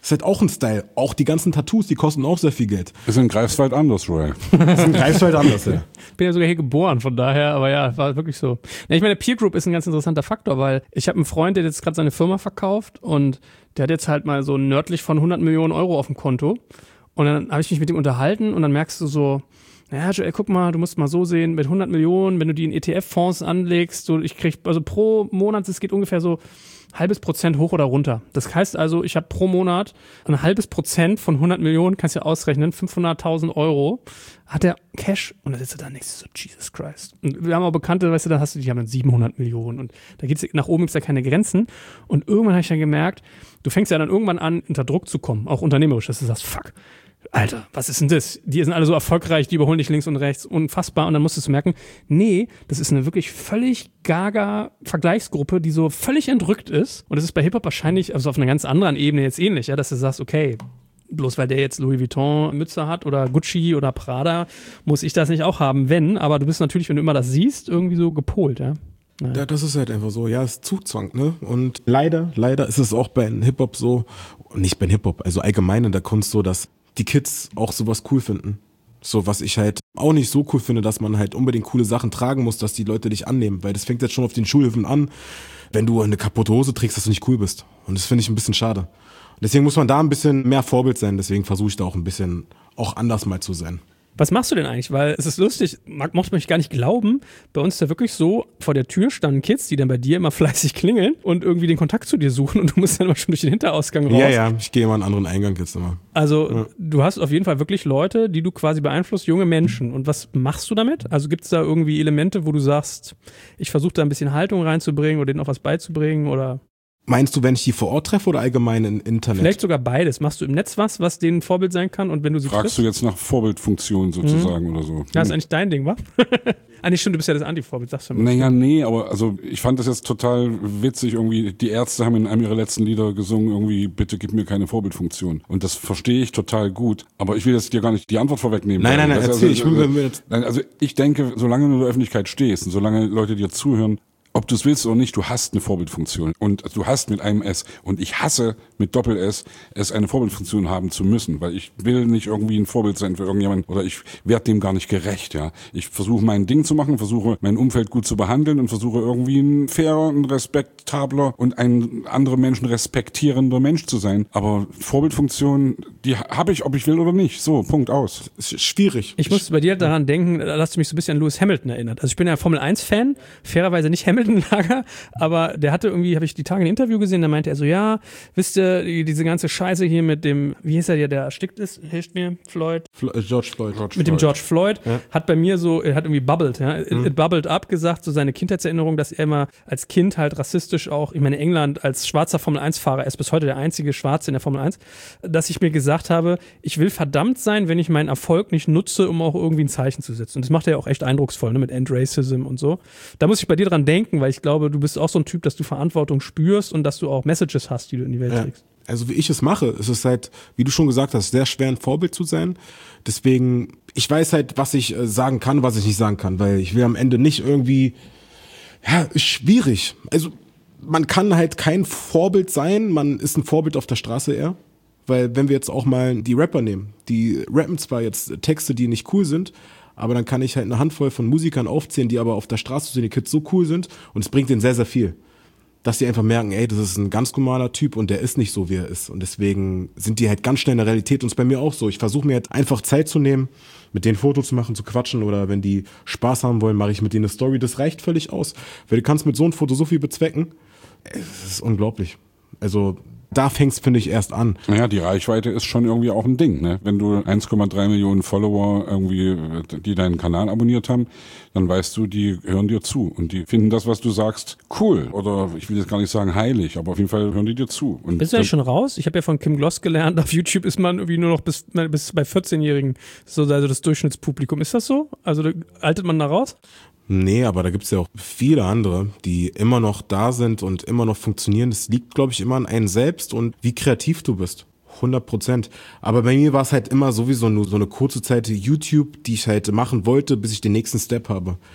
ist halt auch ein Style. Auch die ganzen Tattoos, die kosten auch sehr viel Geld. Ist in Greifswald anders, Joel. Ist in Greifswald anders, ja. Ich bin ja sogar hier geboren, von daher, aber ja, war wirklich so. Ja, ich meine, Peer Group ist ein ganz interessanter Faktor, weil ich habe einen Freund, der jetzt gerade seine Firma verkauft und der hat jetzt halt mal so nördlich von hundert Millionen Euro auf dem Konto. Und dann habe ich mich mit ihm unterhalten und dann merkst du so, naja, Joel, guck mal, du musst mal so sehen, mit hundert Millionen, wenn du die in E T F-Fonds anlegst, so ich krieg, also pro Monat, es geht ungefähr so halbes Prozent hoch oder runter. Das heißt also, ich habe pro Monat ein halbes Prozent von hundert Millionen, kannst du ja ausrechnen, fünfhunderttausend Euro, hat der Cash und da sitzt er da nichts, so Jesus Christ. Und wir haben auch Bekannte, weißt du, da hast du, die haben dann siebenhundert Millionen und da geht's nach oben, gibt's ja keine Grenzen. Und irgendwann habe ich dann gemerkt, du fängst ja dann irgendwann an, unter Druck zu kommen, auch unternehmerisch, dass du sagst, fuck, Alter, was ist denn das? Die sind alle so erfolgreich, die überholen dich links und rechts, unfassbar. Und dann musstest du merken, nee, das ist eine wirklich völlig gaga Vergleichsgruppe, die so völlig entrückt ist. Und das ist bei Hip-Hop wahrscheinlich, also auf einer ganz anderen Ebene jetzt ähnlich, ja, dass du sagst, okay, bloß weil der jetzt Louis Vuitton Mütze hat oder Gucci oder Prada, muss ich das nicht auch haben, wenn. Aber du bist natürlich, wenn du immer das siehst, irgendwie so gepolt, ja. Naja. Ja, das ist halt einfach so, ja, es ist Zugzwang, ne? Und leider, leider ist es auch bei Hip-Hop so, nicht bei Hip-Hop, also allgemein in der Kunst so, dass die Kids auch sowas cool finden. So, was ich halt auch nicht so cool finde, dass man halt unbedingt coole Sachen tragen muss, dass die Leute dich annehmen, weil das fängt jetzt schon auf den Schulhöfen an, wenn du eine kaputte Hose trägst, dass du nicht cool bist. Und das finde ich ein bisschen schade. Und deswegen muss man da ein bisschen mehr Vorbild sein, deswegen versuche ich da auch ein bisschen auch anders mal zu sein. Was machst du denn eigentlich? Weil es ist lustig, mag, mochte mich gar nicht glauben, bei uns ist ja wirklich so, vor der Tür standen Kids, die dann bei dir immer fleißig klingeln und irgendwie den Kontakt zu dir suchen und du musst dann immer schon durch den Hinterausgang raus. Ja, ja, ich gehe immer einen anderen Eingang jetzt immer. Also ja. Du hast auf jeden Fall wirklich Leute, die du quasi beeinflusst, junge Menschen. Und was machst du damit? Also gibt es da irgendwie Elemente, wo du sagst, ich versuche da ein bisschen Haltung reinzubringen oder denen auch was beizubringen oder... Meinst du, wenn ich die vor Ort treffe oder allgemein im Internet? Vielleicht sogar beides. Machst du im Netz was, was denen Vorbild sein kann? Und wenn du sie Fragst triffst? du jetzt nach Vorbildfunktion sozusagen mhm. oder so? Ja, ist eigentlich dein Ding, wa? Eigentlich schon, du bist ja das Anti-Vorbild, sagst du mal. Naja, nee, aber also ich fand das jetzt total witzig irgendwie. Die Ärzte haben in einem ihrer letzten Lieder gesungen, irgendwie, bitte gib mir keine Vorbildfunktion. Und das verstehe ich total gut. Aber ich will jetzt dir gar nicht die Antwort vorwegnehmen. Nein, nein, nein, also, erzähl. Also, ich will mir jetzt also ich denke, solange du in der Öffentlichkeit stehst und solange Leute dir zuhören, ob du es willst oder nicht, du hast eine Vorbildfunktion und du hast mit einem S und ich hasse mit Doppel-S, es eine Vorbildfunktion haben zu müssen, weil ich will nicht irgendwie ein Vorbild sein für irgendjemanden oder ich werde dem gar nicht gerecht, ja. Ich versuche mein Ding zu machen, versuche mein Umfeld gut zu behandeln und versuche irgendwie ein fairer, ein respektabler und ein andere Menschen respektierender Mensch zu sein, aber Vorbildfunktion, die habe ich, ob ich will oder nicht, so, Punkt, aus. Ist schwierig. Ich musste bei dir daran denken, da hast du mich so ein bisschen an Lewis Hamilton erinnert. Also ich bin ja Formel eins Fan, fairerweise nicht Hamilton Lager, aber der hatte irgendwie, habe ich die Tage ein Interview gesehen, da meinte er so, ja, wisst ihr, die, diese ganze Scheiße hier mit dem, wie hieß er hier, der erstickt ist, hilft mir, Floyd? Flo- George Floyd. George mit dem George Floyd, ja. hat bei mir so, er hat irgendwie bubbled, ja, it, mhm. it bubbled up gesagt, so seine Kindheitserinnerung, dass er immer als Kind halt rassistisch auch, ich meine England als schwarzer Formel eins Fahrer, er ist bis heute der einzige Schwarze in der Formel eins, dass ich mir gesagt habe, ich will verdammt sein, wenn ich meinen Erfolg nicht nutze, um auch irgendwie ein Zeichen zu setzen. Und das macht er ja auch echt eindrucksvoll, ne, mit End Racism und so. Da muss ich bei dir dran denken, weil ich glaube, du bist auch so ein Typ, dass du Verantwortung spürst und dass du auch Messages hast, die du in die Welt ja. trägst. Also wie ich es mache, ist es halt, wie du schon gesagt hast, sehr schwer ein Vorbild zu sein. Deswegen, ich weiß halt, was ich äh, sagen kann, was ich nicht sagen kann, weil ich will am Ende nicht irgendwie, ja, ist schwierig. Also man kann halt kein Vorbild sein, man ist ein Vorbild auf der Straße eher. Weil wenn wir jetzt auch mal die Rapper nehmen, die rappen zwar jetzt Texte, die nicht cool sind, aber dann kann ich halt eine Handvoll von Musikern aufzählen, die aber auf der Straße zu den Kids so cool sind und es bringt denen sehr, sehr viel. Dass die einfach merken, ey, das ist ein ganz normaler Typ und der ist nicht so, wie er ist. Und deswegen sind die halt ganz schnell in der Realität und es ist bei mir auch so. Ich versuche mir halt einfach Zeit zu nehmen, mit denen Fotos zu machen, zu quatschen oder wenn die Spaß haben wollen, mache ich mit denen eine Story. Das reicht völlig aus. Weil du kannst mit so einem Foto so viel bezwecken. Es ist unglaublich. Also da fängt's, finde ich, erst an. Naja, die Reichweite ist schon irgendwie auch ein Ding, ne? Wenn du eins Komma drei Millionen Follower irgendwie, die deinen Kanal abonniert haben, dann weißt du, die hören dir zu und die finden das, was du sagst, cool. Oder ich will jetzt gar nicht sagen heilig, aber auf jeden Fall hören die dir zu. Und bist du eigentlich schon raus? Ich habe ja von Kim Gloss gelernt, auf YouTube ist man irgendwie nur noch bis, bis bei vierzehnjährigen so also das Durchschnittspublikum. Ist das so? Also da altet man da raus? Nee, aber da gibt's ja auch viele andere, die immer noch da sind und immer noch funktionieren. Das liegt, glaube ich, immer an einem selbst und wie kreativ du bist. hundert Prozent. Aber bei mir war es halt immer sowieso nur so eine kurze Zeit YouTube, die ich halt machen wollte, bis ich den nächsten Step habe.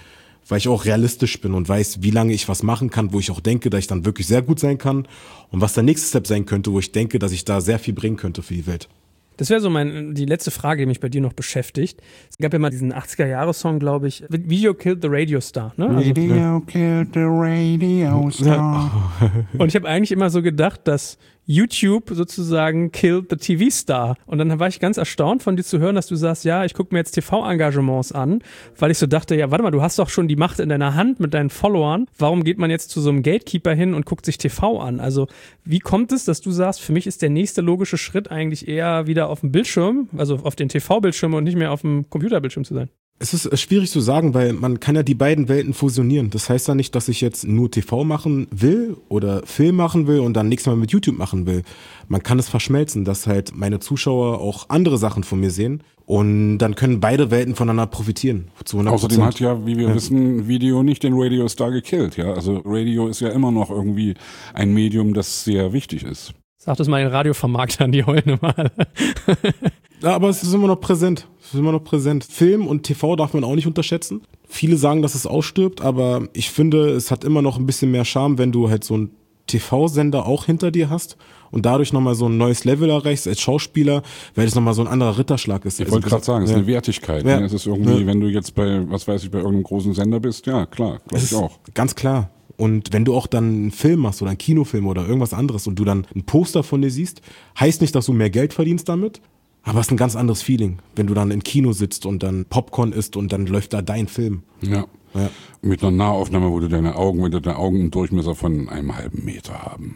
weil ich auch realistisch bin und weiß, wie lange ich was machen kann, wo ich auch denke, dass ich dann wirklich sehr gut sein kann und was der nächste Step sein könnte, wo ich denke, dass ich da sehr viel bringen könnte für die Welt. Das wäre so mein, die letzte Frage, die mich bei dir noch beschäftigt. Es gab ja mal diesen achtziger-Jahre-Song, glaube ich, Video Killed the Radio Star. Ne? Also, Video ja. Killed the Radio Star. Und ich habe eigentlich immer so gedacht, dass YouTube sozusagen killed the T V-Star. Und dann war ich ganz erstaunt von dir zu hören, dass du sagst, ja, ich gucke mir jetzt T V-Engagements an, weil ich so dachte, ja, warte mal, du hast doch schon die Macht in deiner Hand mit deinen Followern. Warum geht man jetzt zu so einem Gatekeeper hin und guckt sich T V an? Also wie kommt es, dass du sagst, für mich ist der nächste logische Schritt eigentlich eher wieder auf dem Bildschirm, also auf den T V-Bildschirm und nicht mehr auf dem Computerbildschirm zu sein? Es ist schwierig zu sagen, weil man kann ja die beiden Welten fusionieren. Das heißt ja nicht, dass ich jetzt nur T V machen will oder Film machen will und dann nächstes Mal mit YouTube machen will. Man kann es verschmelzen, dass halt meine Zuschauer auch andere Sachen von mir sehen und dann können beide Welten voneinander profitieren. Zu hundert Prozent. Außerdem hat ja, wie wir ja. wissen, Video nicht den Radio Star gekillt. Ja, also Radio ist ja immer noch irgendwie ein Medium, das sehr wichtig ist. Sag das mal den Radiovermarktern, die heulen mal. Ja, aber es ist immer noch präsent. Es ist immer noch präsent. Film und T V darf man auch nicht unterschätzen. Viele sagen, dass es ausstirbt, aber ich finde, es hat immer noch ein bisschen mehr Charme, wenn du halt so einen T V-Sender auch hinter dir hast und dadurch nochmal so ein neues Level erreichst als Schauspieler, weil es nochmal so ein anderer Ritterschlag ist. Ich also wollte gerade sagen, es ist ja. eine Wertigkeit. Ja. Ne? Es ist irgendwie, ja. wenn du jetzt bei, was weiß ich, bei irgendeinem großen Sender bist, ja, klar, glaube ich auch. Ganz klar. Und wenn du auch dann einen Film machst oder einen Kinofilm oder irgendwas anderes und du dann ein Poster von dir siehst, heißt nicht, dass du mehr Geld verdienst damit, aber es ist ein ganz anderes Feeling, wenn du dann im Kino sitzt und dann Popcorn isst und dann läuft da dein Film. Ja. Ja. Mit einer Nahaufnahme, wo du deine Augen, wenn du deine Augen einen Durchmesser von einem halben Meter haben.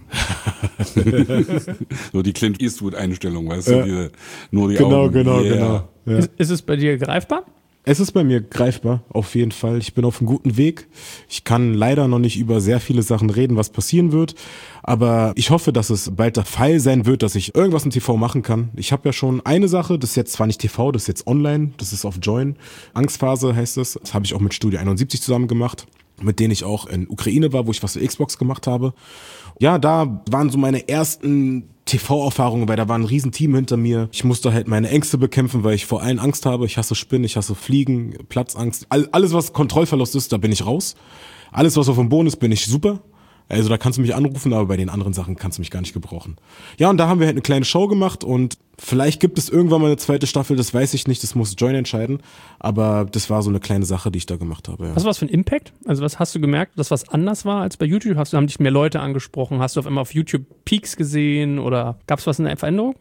So die Clint Eastwood-Einstellung, weißt ja. du, diese, nur die genau, Augen. Genau, yeah. genau, genau. Ist, ist es bei dir greifbar? Es ist bei mir greifbar, auf jeden Fall. Ich bin auf einem guten Weg. Ich kann leider noch nicht über sehr viele Sachen reden, was passieren wird. Aber ich hoffe, dass es bald der Fall sein wird, dass ich irgendwas im T V machen kann. Ich habe ja schon eine Sache, das ist jetzt zwar nicht T V, das ist jetzt online, das ist auf Join. Angstphase heißt es. Das habe ich auch mit Studio einundsiebzig zusammen gemacht, mit denen ich auch in Ukraine war, wo ich was für Xbox gemacht habe. Ja, da waren so meine ersten T V-Erfahrungen, weil da war ein Riesenteam hinter mir. Ich musste halt meine Ängste bekämpfen, weil ich vor allen Angst habe. Ich hasse Spinnen, ich hasse Fliegen, Platzangst. All, alles, was Kontrollverlust ist, da bin ich raus. Alles, was auf dem Boden ist, bin ich super. Also da kannst du mich anrufen, aber bei den anderen Sachen kannst du mich gar nicht gebrauchen. Ja, und da haben wir halt eine kleine Show gemacht und vielleicht gibt es irgendwann mal eine zweite Staffel, das weiß ich nicht, das muss Join entscheiden. Aber das war so eine kleine Sache, die ich da gemacht habe. Ja. Was war das für ein Impact? Also was hast du gemerkt, dass was anders war als bei YouTube? Hast du, haben dich mehr Leute angesprochen? Hast du auf einmal auf YouTube Peaks gesehen oder gab es was in der Veränderung?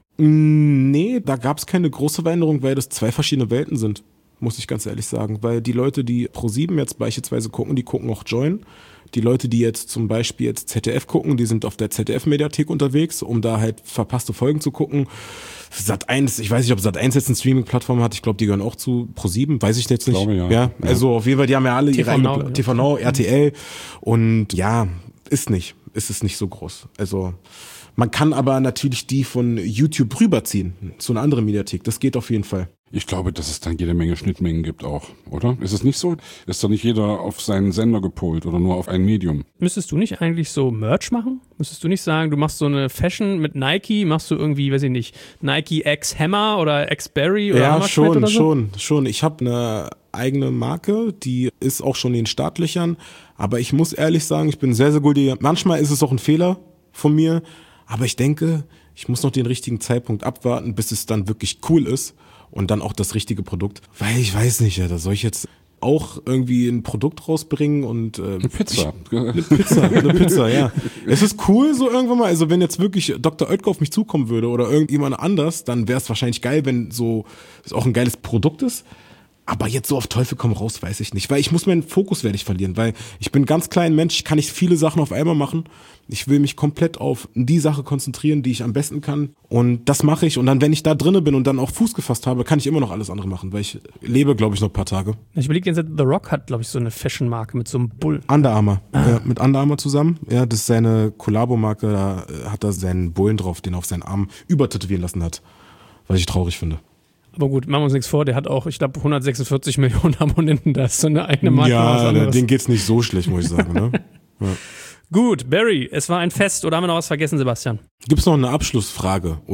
Nee, da gab es keine große Veränderung, weil das zwei verschiedene Welten sind, muss ich ganz ehrlich sagen. Weil die Leute, die ProSieben jetzt beispielsweise gucken, die gucken auch Join. Die Leute, die jetzt zum Beispiel jetzt Z D F gucken, die sind auf der Z D F-Mediathek unterwegs, um da halt verpasste Folgen zu gucken. Sat eins, ich weiß nicht, ob Sat eins jetzt eine Streaming-Plattform hat, ich glaube, die gehören auch zu ProSieben, weiß ich jetzt nicht. Ich glaube, ja. Ja, also ja. Auf jeden Fall, die haben ja alle T V ihre eigene Now, Pla- ja. T V Now, R T L und ja, ist nicht, ist es nicht so groß. Also man kann aber natürlich die von YouTube rüberziehen zu einer anderen Mediathek, das geht auf jeden Fall. Ich glaube, dass es dann jede Menge Schnittmengen gibt auch, oder? Ist es nicht so? Ist da nicht jeder auf seinen Sender gepolt oder nur auf ein Medium? Müsstest du nicht eigentlich so Merch machen? Müsstest du nicht sagen, du machst so eine Fashion mit Nike, machst du irgendwie, weiß ich nicht, Nike X Hammer oder X Berry oder Ja, Hammerschmidt schon, oder so? schon, schon. Ich habe eine eigene Marke, die ist auch schon in den Startlöchern, aber ich muss ehrlich sagen, ich bin sehr, sehr gut. Manchmal ist es auch ein Fehler von mir, aber ich denke, ich muss noch den richtigen Zeitpunkt abwarten, bis es dann wirklich cool ist. Und dann auch das richtige Produkt. Weil ich weiß nicht, ja, da soll ich jetzt auch irgendwie ein Produkt rausbringen und äh, eine Pizza. Ich, eine Pizza, eine Pizza, ja. Es ist cool so irgendwann mal, also wenn jetzt wirklich Doktor Oetker auf mich zukommen würde oder irgendjemand anders, dann wäre es wahrscheinlich geil, wenn so es auch ein geiles Produkt ist. Aber jetzt so auf Teufel komm raus, weiß ich nicht. Weil ich muss meinen Fokus werde ich verlieren, weil ich bin ein ganz kleiner Mensch, ich kann nicht viele Sachen auf einmal machen. Ich will mich komplett auf die Sache konzentrieren, die ich am besten kann. Und das mache ich. Und dann, wenn ich da drinne bin und dann auch Fuß gefasst habe, kann ich immer noch alles andere machen, weil ich lebe, glaube ich, noch ein paar Tage. Ich überlege jetzt, The Rock hat, glaube ich, so eine Fashion-Marke mit so einem Bull. Under Armour. Ah. Ja, mit Under Armour zusammen. Ja, das ist seine Kollabo-Marke. Da hat er seinen Bullen drauf, den er auf seinen Arm übertätowieren lassen hat. Was ich traurig finde. Aber gut, machen wir uns nichts vor, der hat auch, ich glaube, hundertsechsundvierzig Millionen Abonnenten, das ist so eine eigene Marke. Ja, denen geht's nicht so schlecht, muss ich sagen. Ne? Ja. Gut, Barry, es war ein Fest, oder haben wir noch was vergessen, Sebastian? Gibt's noch eine Abschlussfrage, oder?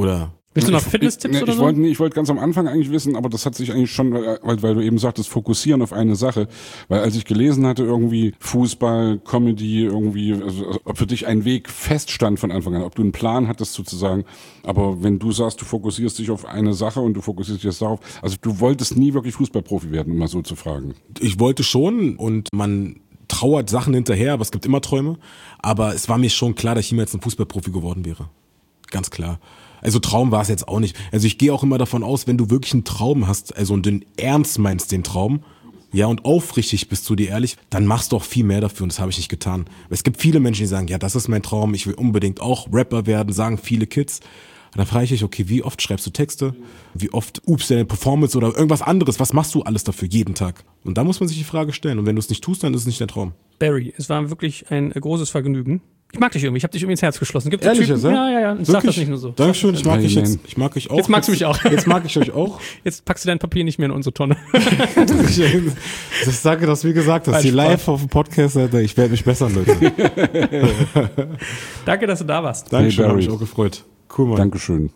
Willst du noch Fitness-Tipps ich, oder ich so? Wollte, nee, ich wollte ganz am Anfang eigentlich wissen, aber das hat sich eigentlich schon, weil, weil du eben sagtest, fokussieren auf eine Sache. Weil als ich gelesen hatte, irgendwie Fußball, Comedy, irgendwie, also, ob für dich ein Weg feststand von Anfang an, ob du einen Plan hattest sozusagen. Aber wenn du sagst, du fokussierst dich auf eine Sache und du fokussierst dich jetzt darauf, also du wolltest nie wirklich Fußballprofi werden, um mal so zu fragen. Ich wollte schon und man trauert Sachen hinterher, aber es gibt immer Träume. Aber es war mir schon klar, dass ich niemals ein Fußballprofi geworden wäre. Ganz klar. Also Traum war es jetzt auch nicht. Also ich gehe auch immer davon aus, wenn du wirklich einen Traum hast, also und den ernst meinst, den Traum, ja, und aufrichtig bist du dir ehrlich, dann machst du auch viel mehr dafür und das habe ich nicht getan. Es gibt viele Menschen, die sagen, ja, das ist mein Traum, ich will unbedingt auch Rapper werden, sagen viele Kids. Und dann frage ich mich, okay, wie oft schreibst du Texte? Wie oft übst du deine Performance oder irgendwas anderes? Was machst du alles dafür jeden Tag? Und da muss man sich die Frage stellen. Und wenn du es nicht tust, dann ist es nicht dein Traum. Barry, es war wirklich ein großes Vergnügen. Ich mag dich irgendwie, ich habe dich irgendwie ins Herz geschlossen. Gibt Ehrlich Typen, jetzt, ja? ja, ja, ja. Ich sag das nicht nur so. Dankeschön, ich mag dich jetzt. Ich mag euch auch. Jetzt magst du mich auch. Jetzt mag ich euch auch. Jetzt packst du dein Papier nicht mehr in unsere Tonne. Ich sage das, wie gesagt, das ist die live auf dem Podcast, Alter. Ich werde mich bessern, Leute. Danke, dass du da warst. Dankeschön, Hey, habe mich auch gefreut. Cool, Mann. Dankeschön.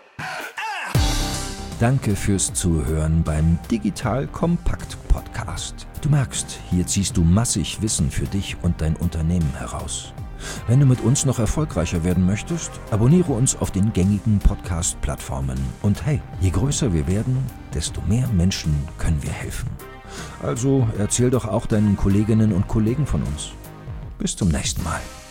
Danke fürs Zuhören beim Digital Kompakt Podcast. Du merkst, hier ziehst du massig Wissen für dich und dein Unternehmen heraus. Wenn du mit uns noch erfolgreicher werden möchtest, abonniere uns auf den gängigen Podcast-Plattformen. Und hey, je größer wir werden, desto mehr Menschen können wir helfen. Also erzähl doch auch deinen Kolleginnen und Kollegen von uns. Bis zum nächsten Mal.